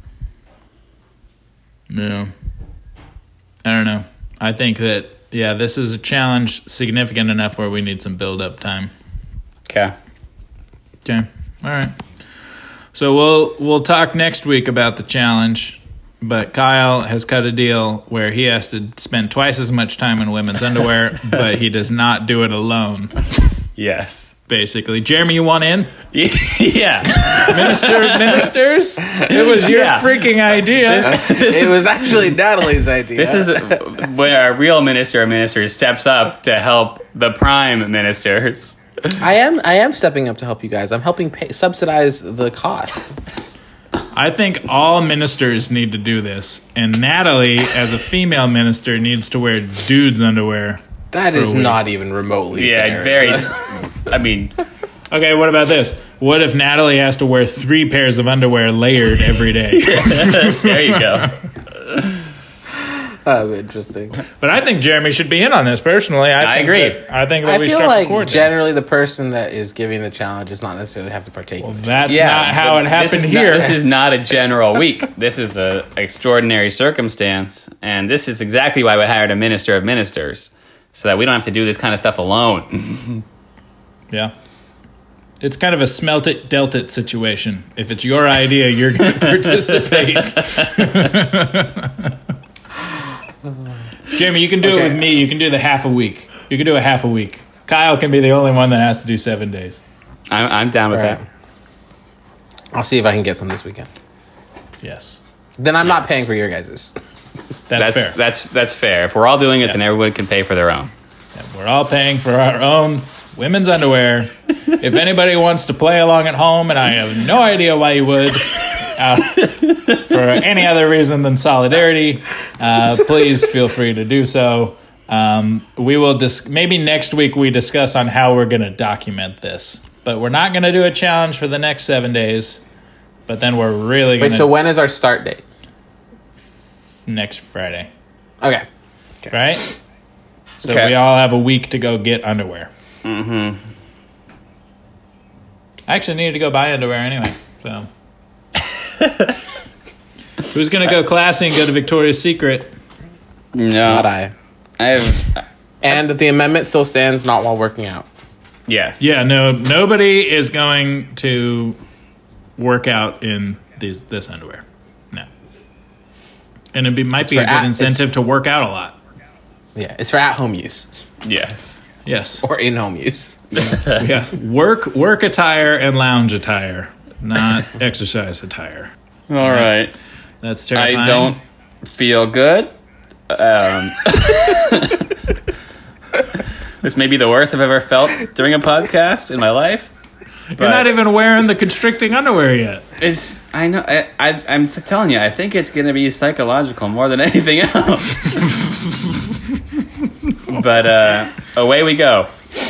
No, I don't know. I think that yeah, this is a challenge significant enough where we need some build up time. Okay. Okay. All right. So we'll we'll talk next week about the challenge, but Kyle has cut a deal where he has to spend twice as much time in women's underwear, but he does not do it alone. Yes. Basically, Jeremy, you want in? Yeah. Minister of Ministers? It was your Yeah. freaking idea. it was actually Natalie's idea. This is where a real minister of ministers steps up to help the prime ministers. I am. I am stepping up to help you guys. I'm helping pay, subsidize the cost. I think all ministers need to do this, and Natalie, as a female minister, needs to wear dudes' underwear. That is not even remotely Yeah, fair. very. I mean, Okay, what about this? What if Natalie has to wear three pairs of underwear layered every day? there you go. Oh, interesting. But I think Jeremy should be in on this. Personally, I, I think agree. that- I think that I we feel struck a like chord there. generally the person that is giving the challenge does not necessarily have to partake. in it. That's Yeah, not how but it happened this is here. Not, this is not a general week. This is a extraordinary circumstance, and this is exactly why we hired a minister of ministers, so that we don't have to do this kind of stuff alone. Yeah. It's kind of a smelt it, dealt it situation. If it's your idea, you're going to participate. Jamie, you can do Okay. it with me. You can do the half a week. You can do a half a week. Kyle can be the only one that has to do seven days. I'm, I'm down with All right. that. I'll see if I can get some this weekend. Yes. Then I'm not Yes. paying for your guys's. That's, That's fair. that's that's fair. If we're all doing it, Yeah. then everyone can pay for their own. We're all paying for our own women's underwear. If anybody wants to play along at home, and I have no idea why you would, uh, for any other reason than solidarity, uh, please feel free to do so. Um, we will dis- maybe next week we discuss on how we're going to document this, but we're not going to do a challenge for the next seven days. But then we're really going Wait, to so when is our start date? next Friday, Okay. right? So Okay. we all have a week to go get underwear. Mm-hmm. I actually needed to go buy underwear anyway. So who's gonna go classy and go to Victoria's Secret? No, Not I. I have. And the amendment still stands, not while working out. Yes. Yeah, no, nobody is going to work out in these this underwear. No, and it be, might be for a good at- incentive to work out a lot. Yeah, it's for at-home use Yes. Yes, or in-home use. yes, work work attire and lounge attire, not exercise attire. All right. That's terrifying. I don't feel good. Um, this may be the worst I've ever felt during a podcast in my life. You're not even wearing the constricting underwear yet. It's. I know. I, I, I'm s- telling you. I think it's going to be psychological more than anything else. But uh, away we go.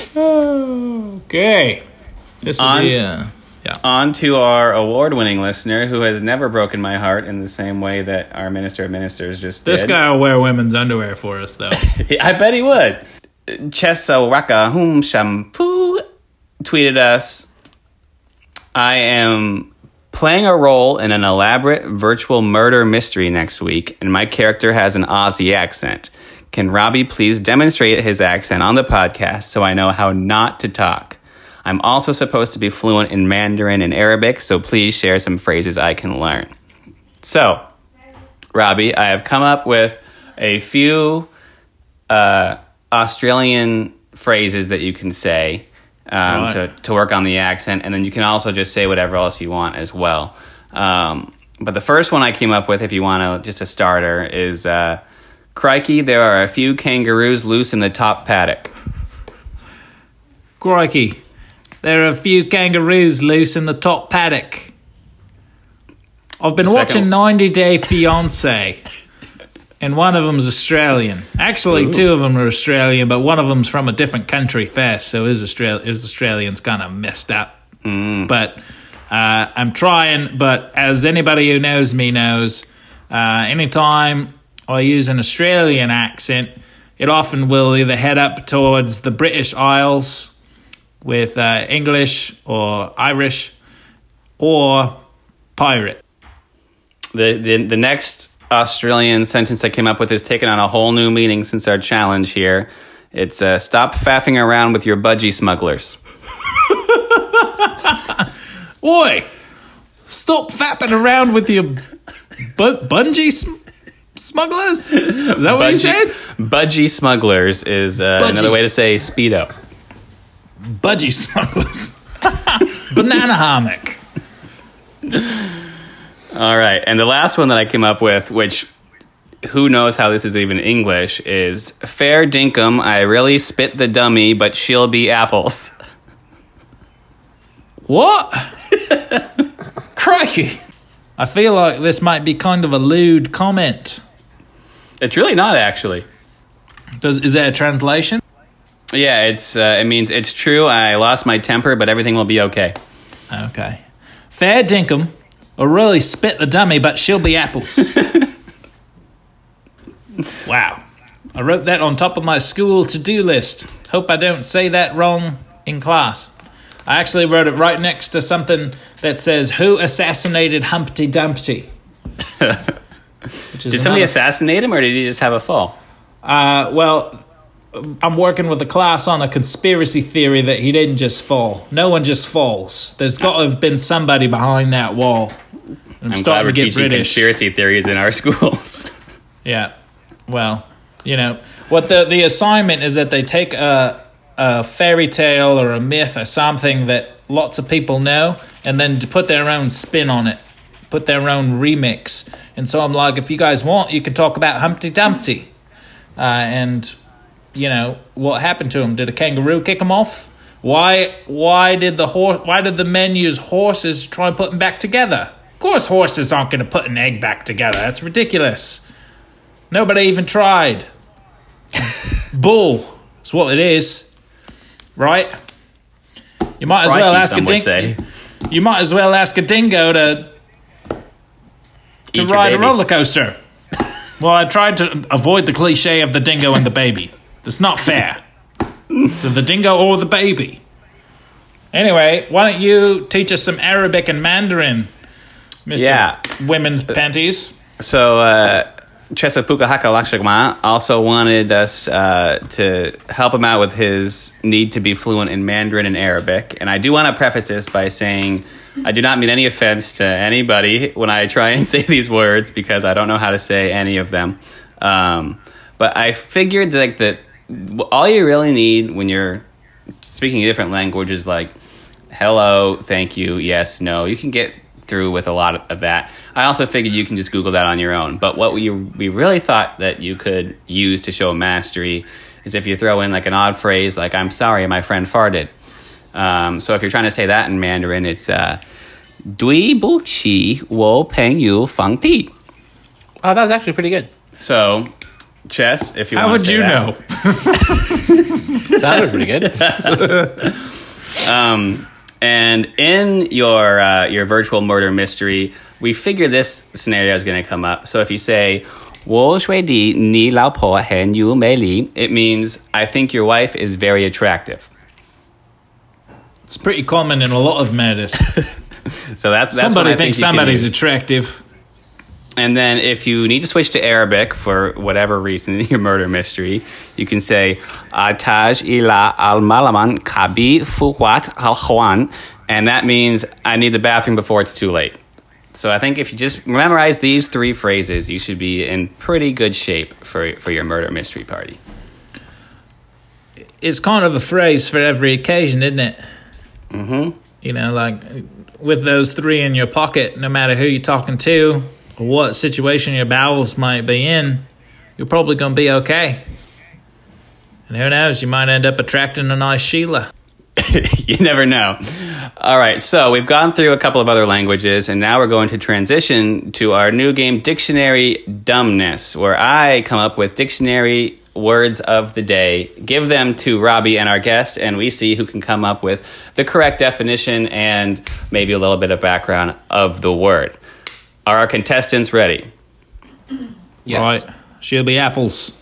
Okay. This will On- be uh, yeah. On to our award-winning listener, who has never broken my heart in the same way that our minister of ministers just did. This guy will wear women's underwear for us, though. I bet he would. Chesa Waka Hum Shampoo tweeted us, I am playing a role in an elaborate virtual murder mystery next week, and my character has an Aussie accent. Can Robbie please demonstrate his accent on the podcast so I know how not to talk? I'm also supposed to be fluent in Mandarin and Arabic, so please share some phrases I can learn. So, Robbie, I have come up with a few uh, Australian phrases that you can say um, Right. to, to work on the accent, and then you can also just say whatever else you want as well. Um, but the first one I came up with, if you want to, just a starter, is uh, crikey, there are a few kangaroos loose in the top paddock. Crikey. There are a few kangaroos loose in the top paddock. I've been The second- watching ninety Day Fiancé, and one of them's Australian. Actually, two of them are Australian, but one of them's from a different country first, so his, Austral- his Australian's kind of messed up. But uh, I'm trying, but as anybody who knows me knows, uh, anytime I use an Australian accent, it often will either head up towards the British Isles with uh, English or Irish or pirate. The, the the next Australian sentence I came up with is taken on a whole new meaning since our challenge here. It's uh, stop faffing around with your budgie smugglers. Oi! Stop fapping around with your bu- bungee sm- smugglers? Is that what you said? Budgie smugglers is uh, Budgie. another way to say Speedo. Budgie smugglers. Banana hammock. All right. And the last one that I came up with, which who knows how this is even English, is fair dinkum, I really spit the dummy, but she'll be apples. What? Crikey. I feel like this might be kind of a lewd comment. It's really not, actually. Does is there a translation? Yeah, it's uh, it means it's true. I lost my temper, but everything will be okay. Okay. Fair dinkum will really spit the dummy, but she'll be apples. Wow. I wrote that on top of my school to-do list. Hope I don't say that wrong in class. I actually wrote it right next to something that says, "Who assassinated Humpty Dumpty?" Which is Did somebody another- assassinate him, or did he just have a fall? Uh, well, I'm working with a class on a conspiracy theory that he didn't just fall. No one just falls. There's got to have been somebody behind that wall. I'm, I'm glad starting we're to get teaching British. conspiracy theories in our schools. Yeah. Well, you know, what the the assignment is that they take a a fairy tale or a myth or something that lots of people know and then to put their own spin on it, put their own remix. And so I'm like, if you guys want, you can talk about Humpty Dumpty. Uh, and, you know, what happened to him? Did a kangaroo kick him off? Why why did the hor- why did the men use horses to try and put him back together? Of course horses aren't going to put an egg back together. That's ridiculous. Nobody even tried. Bull is what it is. Right? You might as Crikey, well ask a some would dingo. say. You might as well ask a dingo to Eat to your ride a baby. roller coaster. Well, I tried to avoid the cliche of the dingo and the baby. That's not fair. To the dingo or the baby. Anyway, why don't you teach us some Arabic and Mandarin, Mister Yeah. Women's Panties? So, uh, Chesapuka Haka Lakshagma also wanted us uh, to help him out with his need to be fluent in Mandarin and Arabic. And I do want to preface this by saying I do not mean any offense to anybody when I try and say these words because I don't know how to say any of them. Um, but I figured like that all you really need when you're speaking a different language is like hello, thank you, yes, no. You can get through with a lot of that. I also figured you can just Google that on your own. But what we we really thought that you could use to show mastery is if you throw in like an odd phrase like "I'm sorry, my friend farted." Um, so if you're trying to say that in Mandarin, it's uh, "Dui bu qi wo peng yu fang pi." Oh, that was actually pretty good. So, Chess, if you How want would to say you that. know? Sounded pretty good. Um, and in your uh, your virtual murder mystery, we figure this scenario is going to come up. So if you say, 我觉得你老婆很有魅力, it means, I think your wife is very attractive. It's pretty common in a lot of murders. So that's, that's Somebody what I thinks think you can somebody's use. attractive. And then if you need to switch to Arabic for whatever reason in your murder mystery, you can say, Ataj ila al malaman kabi fuwat al khwan. And that means, I need the bathroom before it's too late. So I think if you just memorize these three phrases, you should be in pretty good shape for, for your murder mystery party. It's kind of a phrase for every occasion, isn't it? Mm-hmm. You know, like with those three in your pocket, no matter who you're talking to or what situation your bowels might be in, you're probably going to be okay. And who knows, you might end up attracting a nice Sheila. You never know. All right, so we've gone through a couple of other languages, and now we're going to transition to our new game, Dictionary Dumbness, where I come up with dictionary words of the day, give them to Robbie and our guest, and we see who can come up with the correct definition and maybe a little bit of background of the word. Are our contestants ready? Yes. Right. She'll be apples.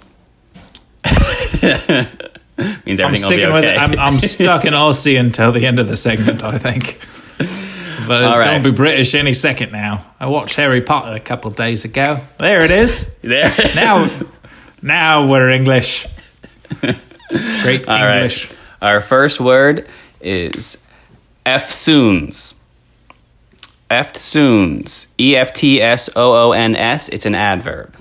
Means I'm everything will be sticking okay. with it. I'm, I'm stuck in Aussie until the end of the segment, I think. But it's All right. going to be British any second now. I watched Harry Potter a couple of days ago. There it is. There it Now, is. now we're English. Great All right. English. Our first word is eftsoons. Eftsoons. E F T S O O N S. It's an adverb.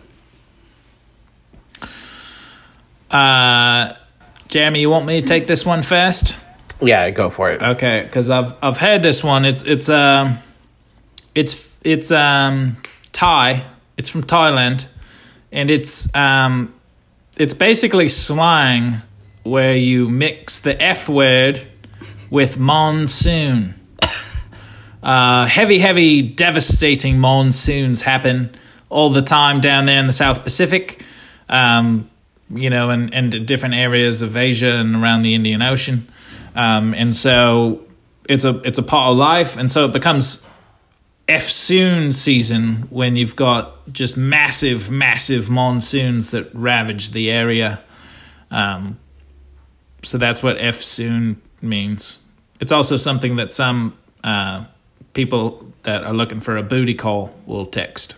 Uh, Jeremy, you want me to take this one first? Yeah, go for it. Okay, because I've I've heard this one. It's it's um it's it's um Thai. It's from Thailand, and it's um it's basically slang where you mix the F word with monsoon. Uh, heavy, heavy, devastating monsoons happen all the time down there in the South Pacific, um, you know, and, and different areas of Asia and around the Indian Ocean. Um, and so it's a it's a part of life. And so it becomes eftsoon season when you've got just massive, massive monsoons that ravage the area. Um, so that's what eftsoon means. It's also something that some uh, people that are looking for a booty call will text.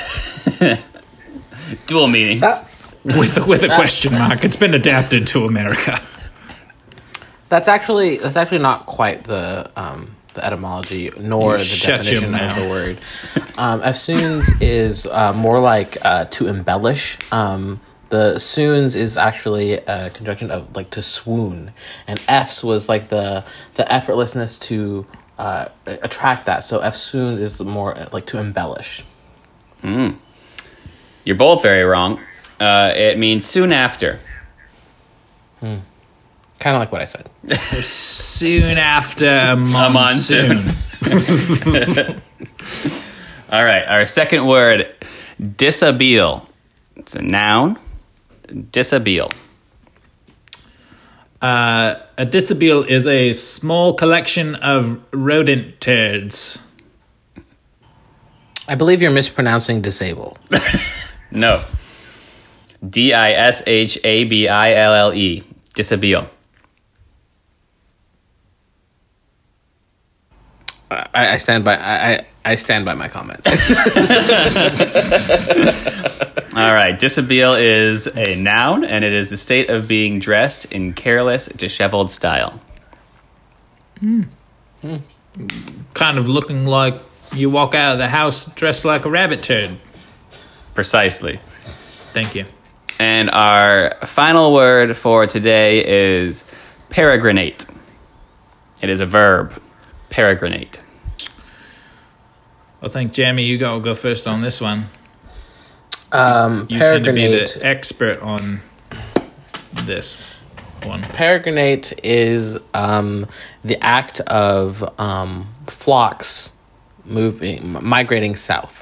Dual meaning. with, with a question mark. It's been adapted to America. That's actually that's actually not quite the um, the etymology nor You the shut your definition of mouth. the word. Um, eftsoons is uh, more like uh, to embellish. Um, the soons is actually a conjunction of like to swoon, and F's was like the the effortlessness to uh, attract that. So eftsoons is more like to embellish. Mm. You're both very wrong. Uh, it means soon after. Hmm. Kind of like what I said. Soon after a monsoon. monsoon. All right, our second word, dishabille. It's a noun. Dishabille. Uh, a dishabille is a small collection of rodent turds. I believe you're mispronouncing disable. No. D I S H A B I L L E. Dishabille. I, I stand by I, I stand by my comment. All right, dishabille is a noun, and it is the state of being dressed in careless, disheveled style. Mm. Mm. Kind of looking like you walk out of the house dressed like a rabbit turd. Precisely. Thank you. And our final word for today is peregrinate. It is a verb. Peregrinate. I think, Jeremy, you got to go first on this one. Um, you tend to be peregrinate. the expert on this one. Peregrinate is um, the act of um, flocks moving, migrating south.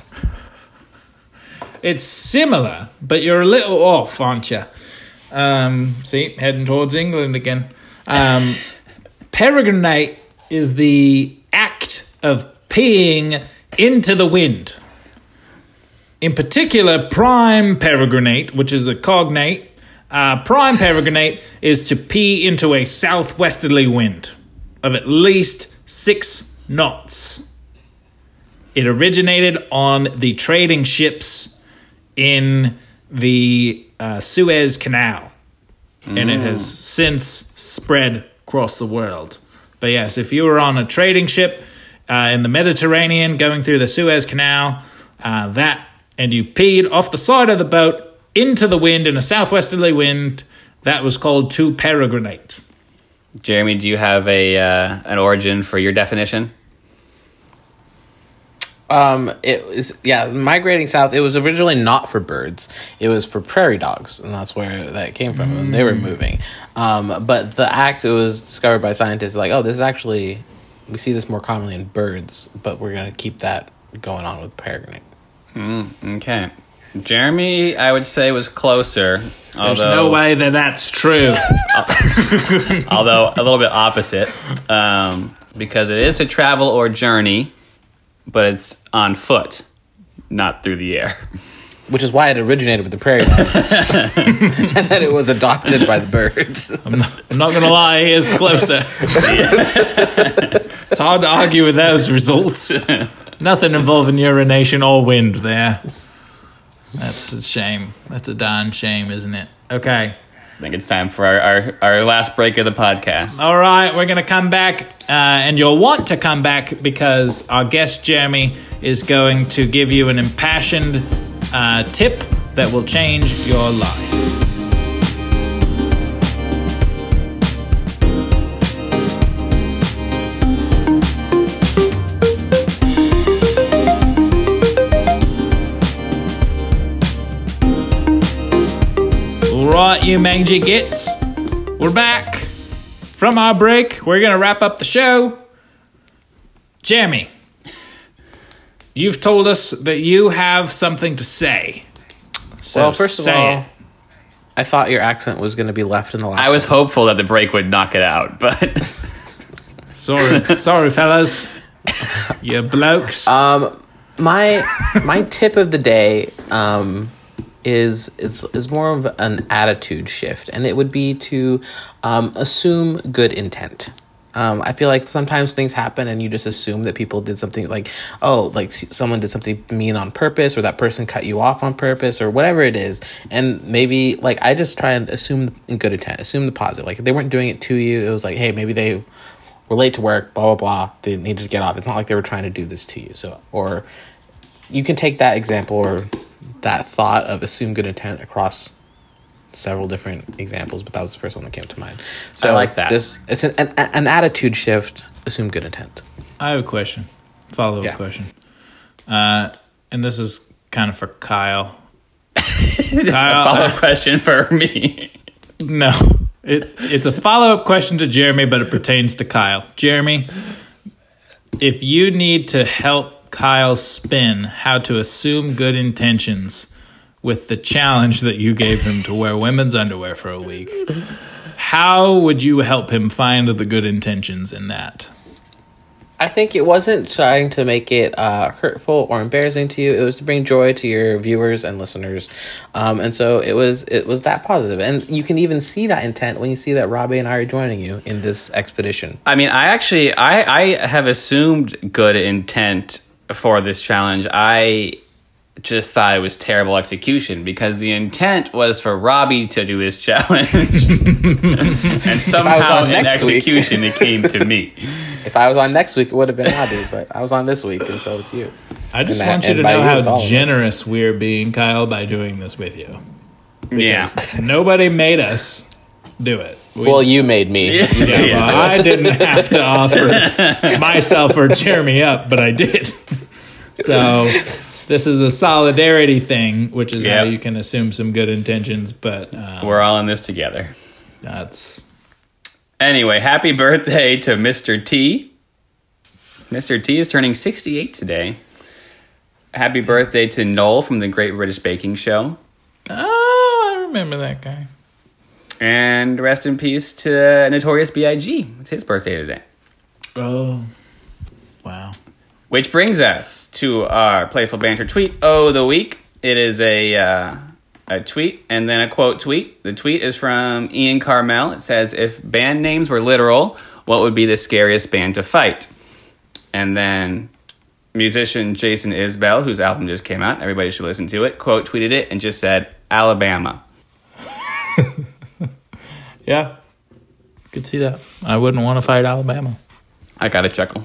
It's similar, but you're a little off, aren't you? Um, see, heading towards England again. Um, peregrinate is the act of peeing into the wind. In particular, prime peregrinate, which is a cognate, uh, prime peregrinate is to pee into a southwesterly wind of at least six knots. It originated on the trading ships in the uh, Suez Canal, mm. and it has since spread across the world. But yes, if you were on a trading ship uh, in the Mediterranean going through the Suez Canal, uh, that and you peed off the side of the boat into the wind in a southwesterly wind, that was called to peregrinate. Jeremy, do you have a uh, an origin for your definition? Um, it was, yeah, migrating south. It was originally not for birds. It was for prairie dogs, and that's where that came from. And they were moving. Um, but the act, it was discovered by scientists like, oh, this is actually, we see this more commonly in birds, but we're going to keep that going on with peregrinate. Mm, okay. Jeremy, I would say, was closer. There's although, no way that that's true. although a little bit opposite, um, because it is to travel or journey, but it's on foot, not through the air. Which is why it originated with the prairie dogs. And then it was adopted by the birds. I'm not, I'm not going to lie, he is closer. It's hard to argue with those results. Nothing involving urination or wind there. That's a shame. That's a darn shame, isn't it? Okay. I think it's time for our, our, our last break of the podcast. All right, we're going to come back, uh, and you'll want to come back because our guest, Jeremy, is going to give you an impassioned uh, tip that will change your life. All right, you mangy gits. We're back from our break. We're going to wrap up the show. Jeremy, you've told us that you have something to say. So well, first of say all, it. I thought your accent was going to be left in the last. I was one. hopeful that the break would knock it out, but Sorry, sorry, fellas. You blokes. Um, my my tip of the day um, is is is more of an attitude shift, and it would be to um, assume good intent. Um, I feel like sometimes things happen and you just assume that people did something like, oh, like s- someone did something mean on purpose, or that person cut you off on purpose, or whatever it is. And maybe like I just try and assume in good intent, assume the positive. Like if they weren't doing it to you, it was like, hey, maybe they were late to work, blah, blah, blah. They needed to get off. It's not like they were trying to do this to you. So, or you can take that example or that thought of assume good intent across several different examples, but that was the first one that came to mind. So I like that. Just it's an, an, an attitude shift. Assume good intent. I have a question. Follow-up Yeah. question. Uh, and this is kind of for Kyle. Kyle, follow uh, question for me. no. It, it's a follow-up question to Jeremy, but it pertains to Kyle. Jeremy, if you need to help Kyle spin how to assume good intentions with the challenge that you gave him to wear women's underwear for a week, how would you help him find the good intentions in that? I think it wasn't trying to make it uh, hurtful or embarrassing to you. It was to bring joy to your viewers and listeners, um, and so it was. It was that positive, and you can even see that intent when you see that Robbie and I are joining you in this expedition. I mean, I actually, I, I have assumed good intent for this challenge. I just thought it was terrible execution because the intent was for Robbie to do this challenge, and somehow on in next week- execution it came to me. If I was on next week, it would have been Robbie, but I was on this week, and so it's you. I just And that- want you and to by know you, it's all how of us. generous we're being, Kyle, by doing this with you. Yeah. Nobody made us do it. We, Well, you made me. yeah, Yeah. well, I didn't have to offer myself or Jeremy up, but I did. So this is a solidarity thing, which is how Yep. you can assume some good intentions, but um, We're all in this together. that's... Anyway, happy birthday to Mister T. Mister T is turning sixty-eight today. Happy birthday to Noel from the Great British Baking Show. Oh, I remember that guy. And rest in peace to Notorious B I G It's his birthday today. Oh, wow. Which brings us to our Playful Banter tweet of the week. It is a uh, a tweet and then a quote tweet. The tweet is from Ian Carmel. It says, if band names were literal, what would be the scariest band to fight? And then musician Jason Isbell, whose album just came out, everybody should listen to it, quote tweeted it and just said, Alabama. Yeah, could see that. I wouldn't want to fight Alabama. I got a chuckle.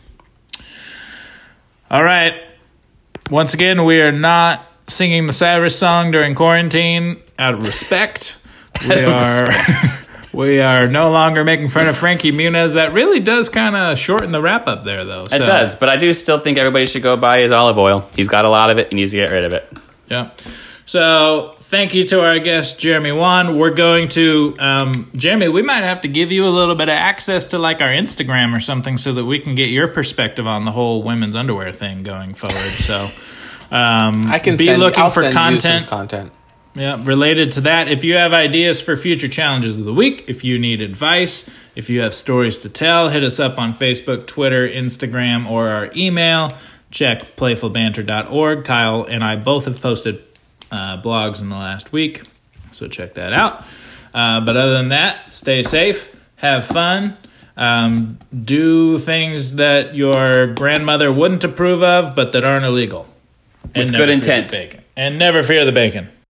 All right. Once again, we are not singing the Cyrus song during quarantine out of respect. We are we are no longer making fun of Frankie Muniz. That really does kind of shorten the wrap up there, though. It So, does, but I do still think everybody should go buy his olive oil. He's got a lot of it. He needs to get rid of it. Yeah. So thank you to our guest, Jeremy Wan. We're going to, um, Jeremy, we might have to give you a little bit of access to like our Instagram or something so that we can get your perspective on the whole women's underwear thing going forward. So um, I can be send, looking I'll for send you some content. content. Yeah, related to that. If you have ideas for future challenges of the week, if you need advice, if you have stories to tell, hit us up on Facebook, Twitter, Instagram, or our email. Check playful banter dot org. Kyle and I both have posted uh, blogs in the last week, so check that out. Uh, but other than that, stay safe, have fun, um, do things that your grandmother wouldn't approve of, but that aren't illegal. And With never good fear the intent. bacon. And never fear the bacon.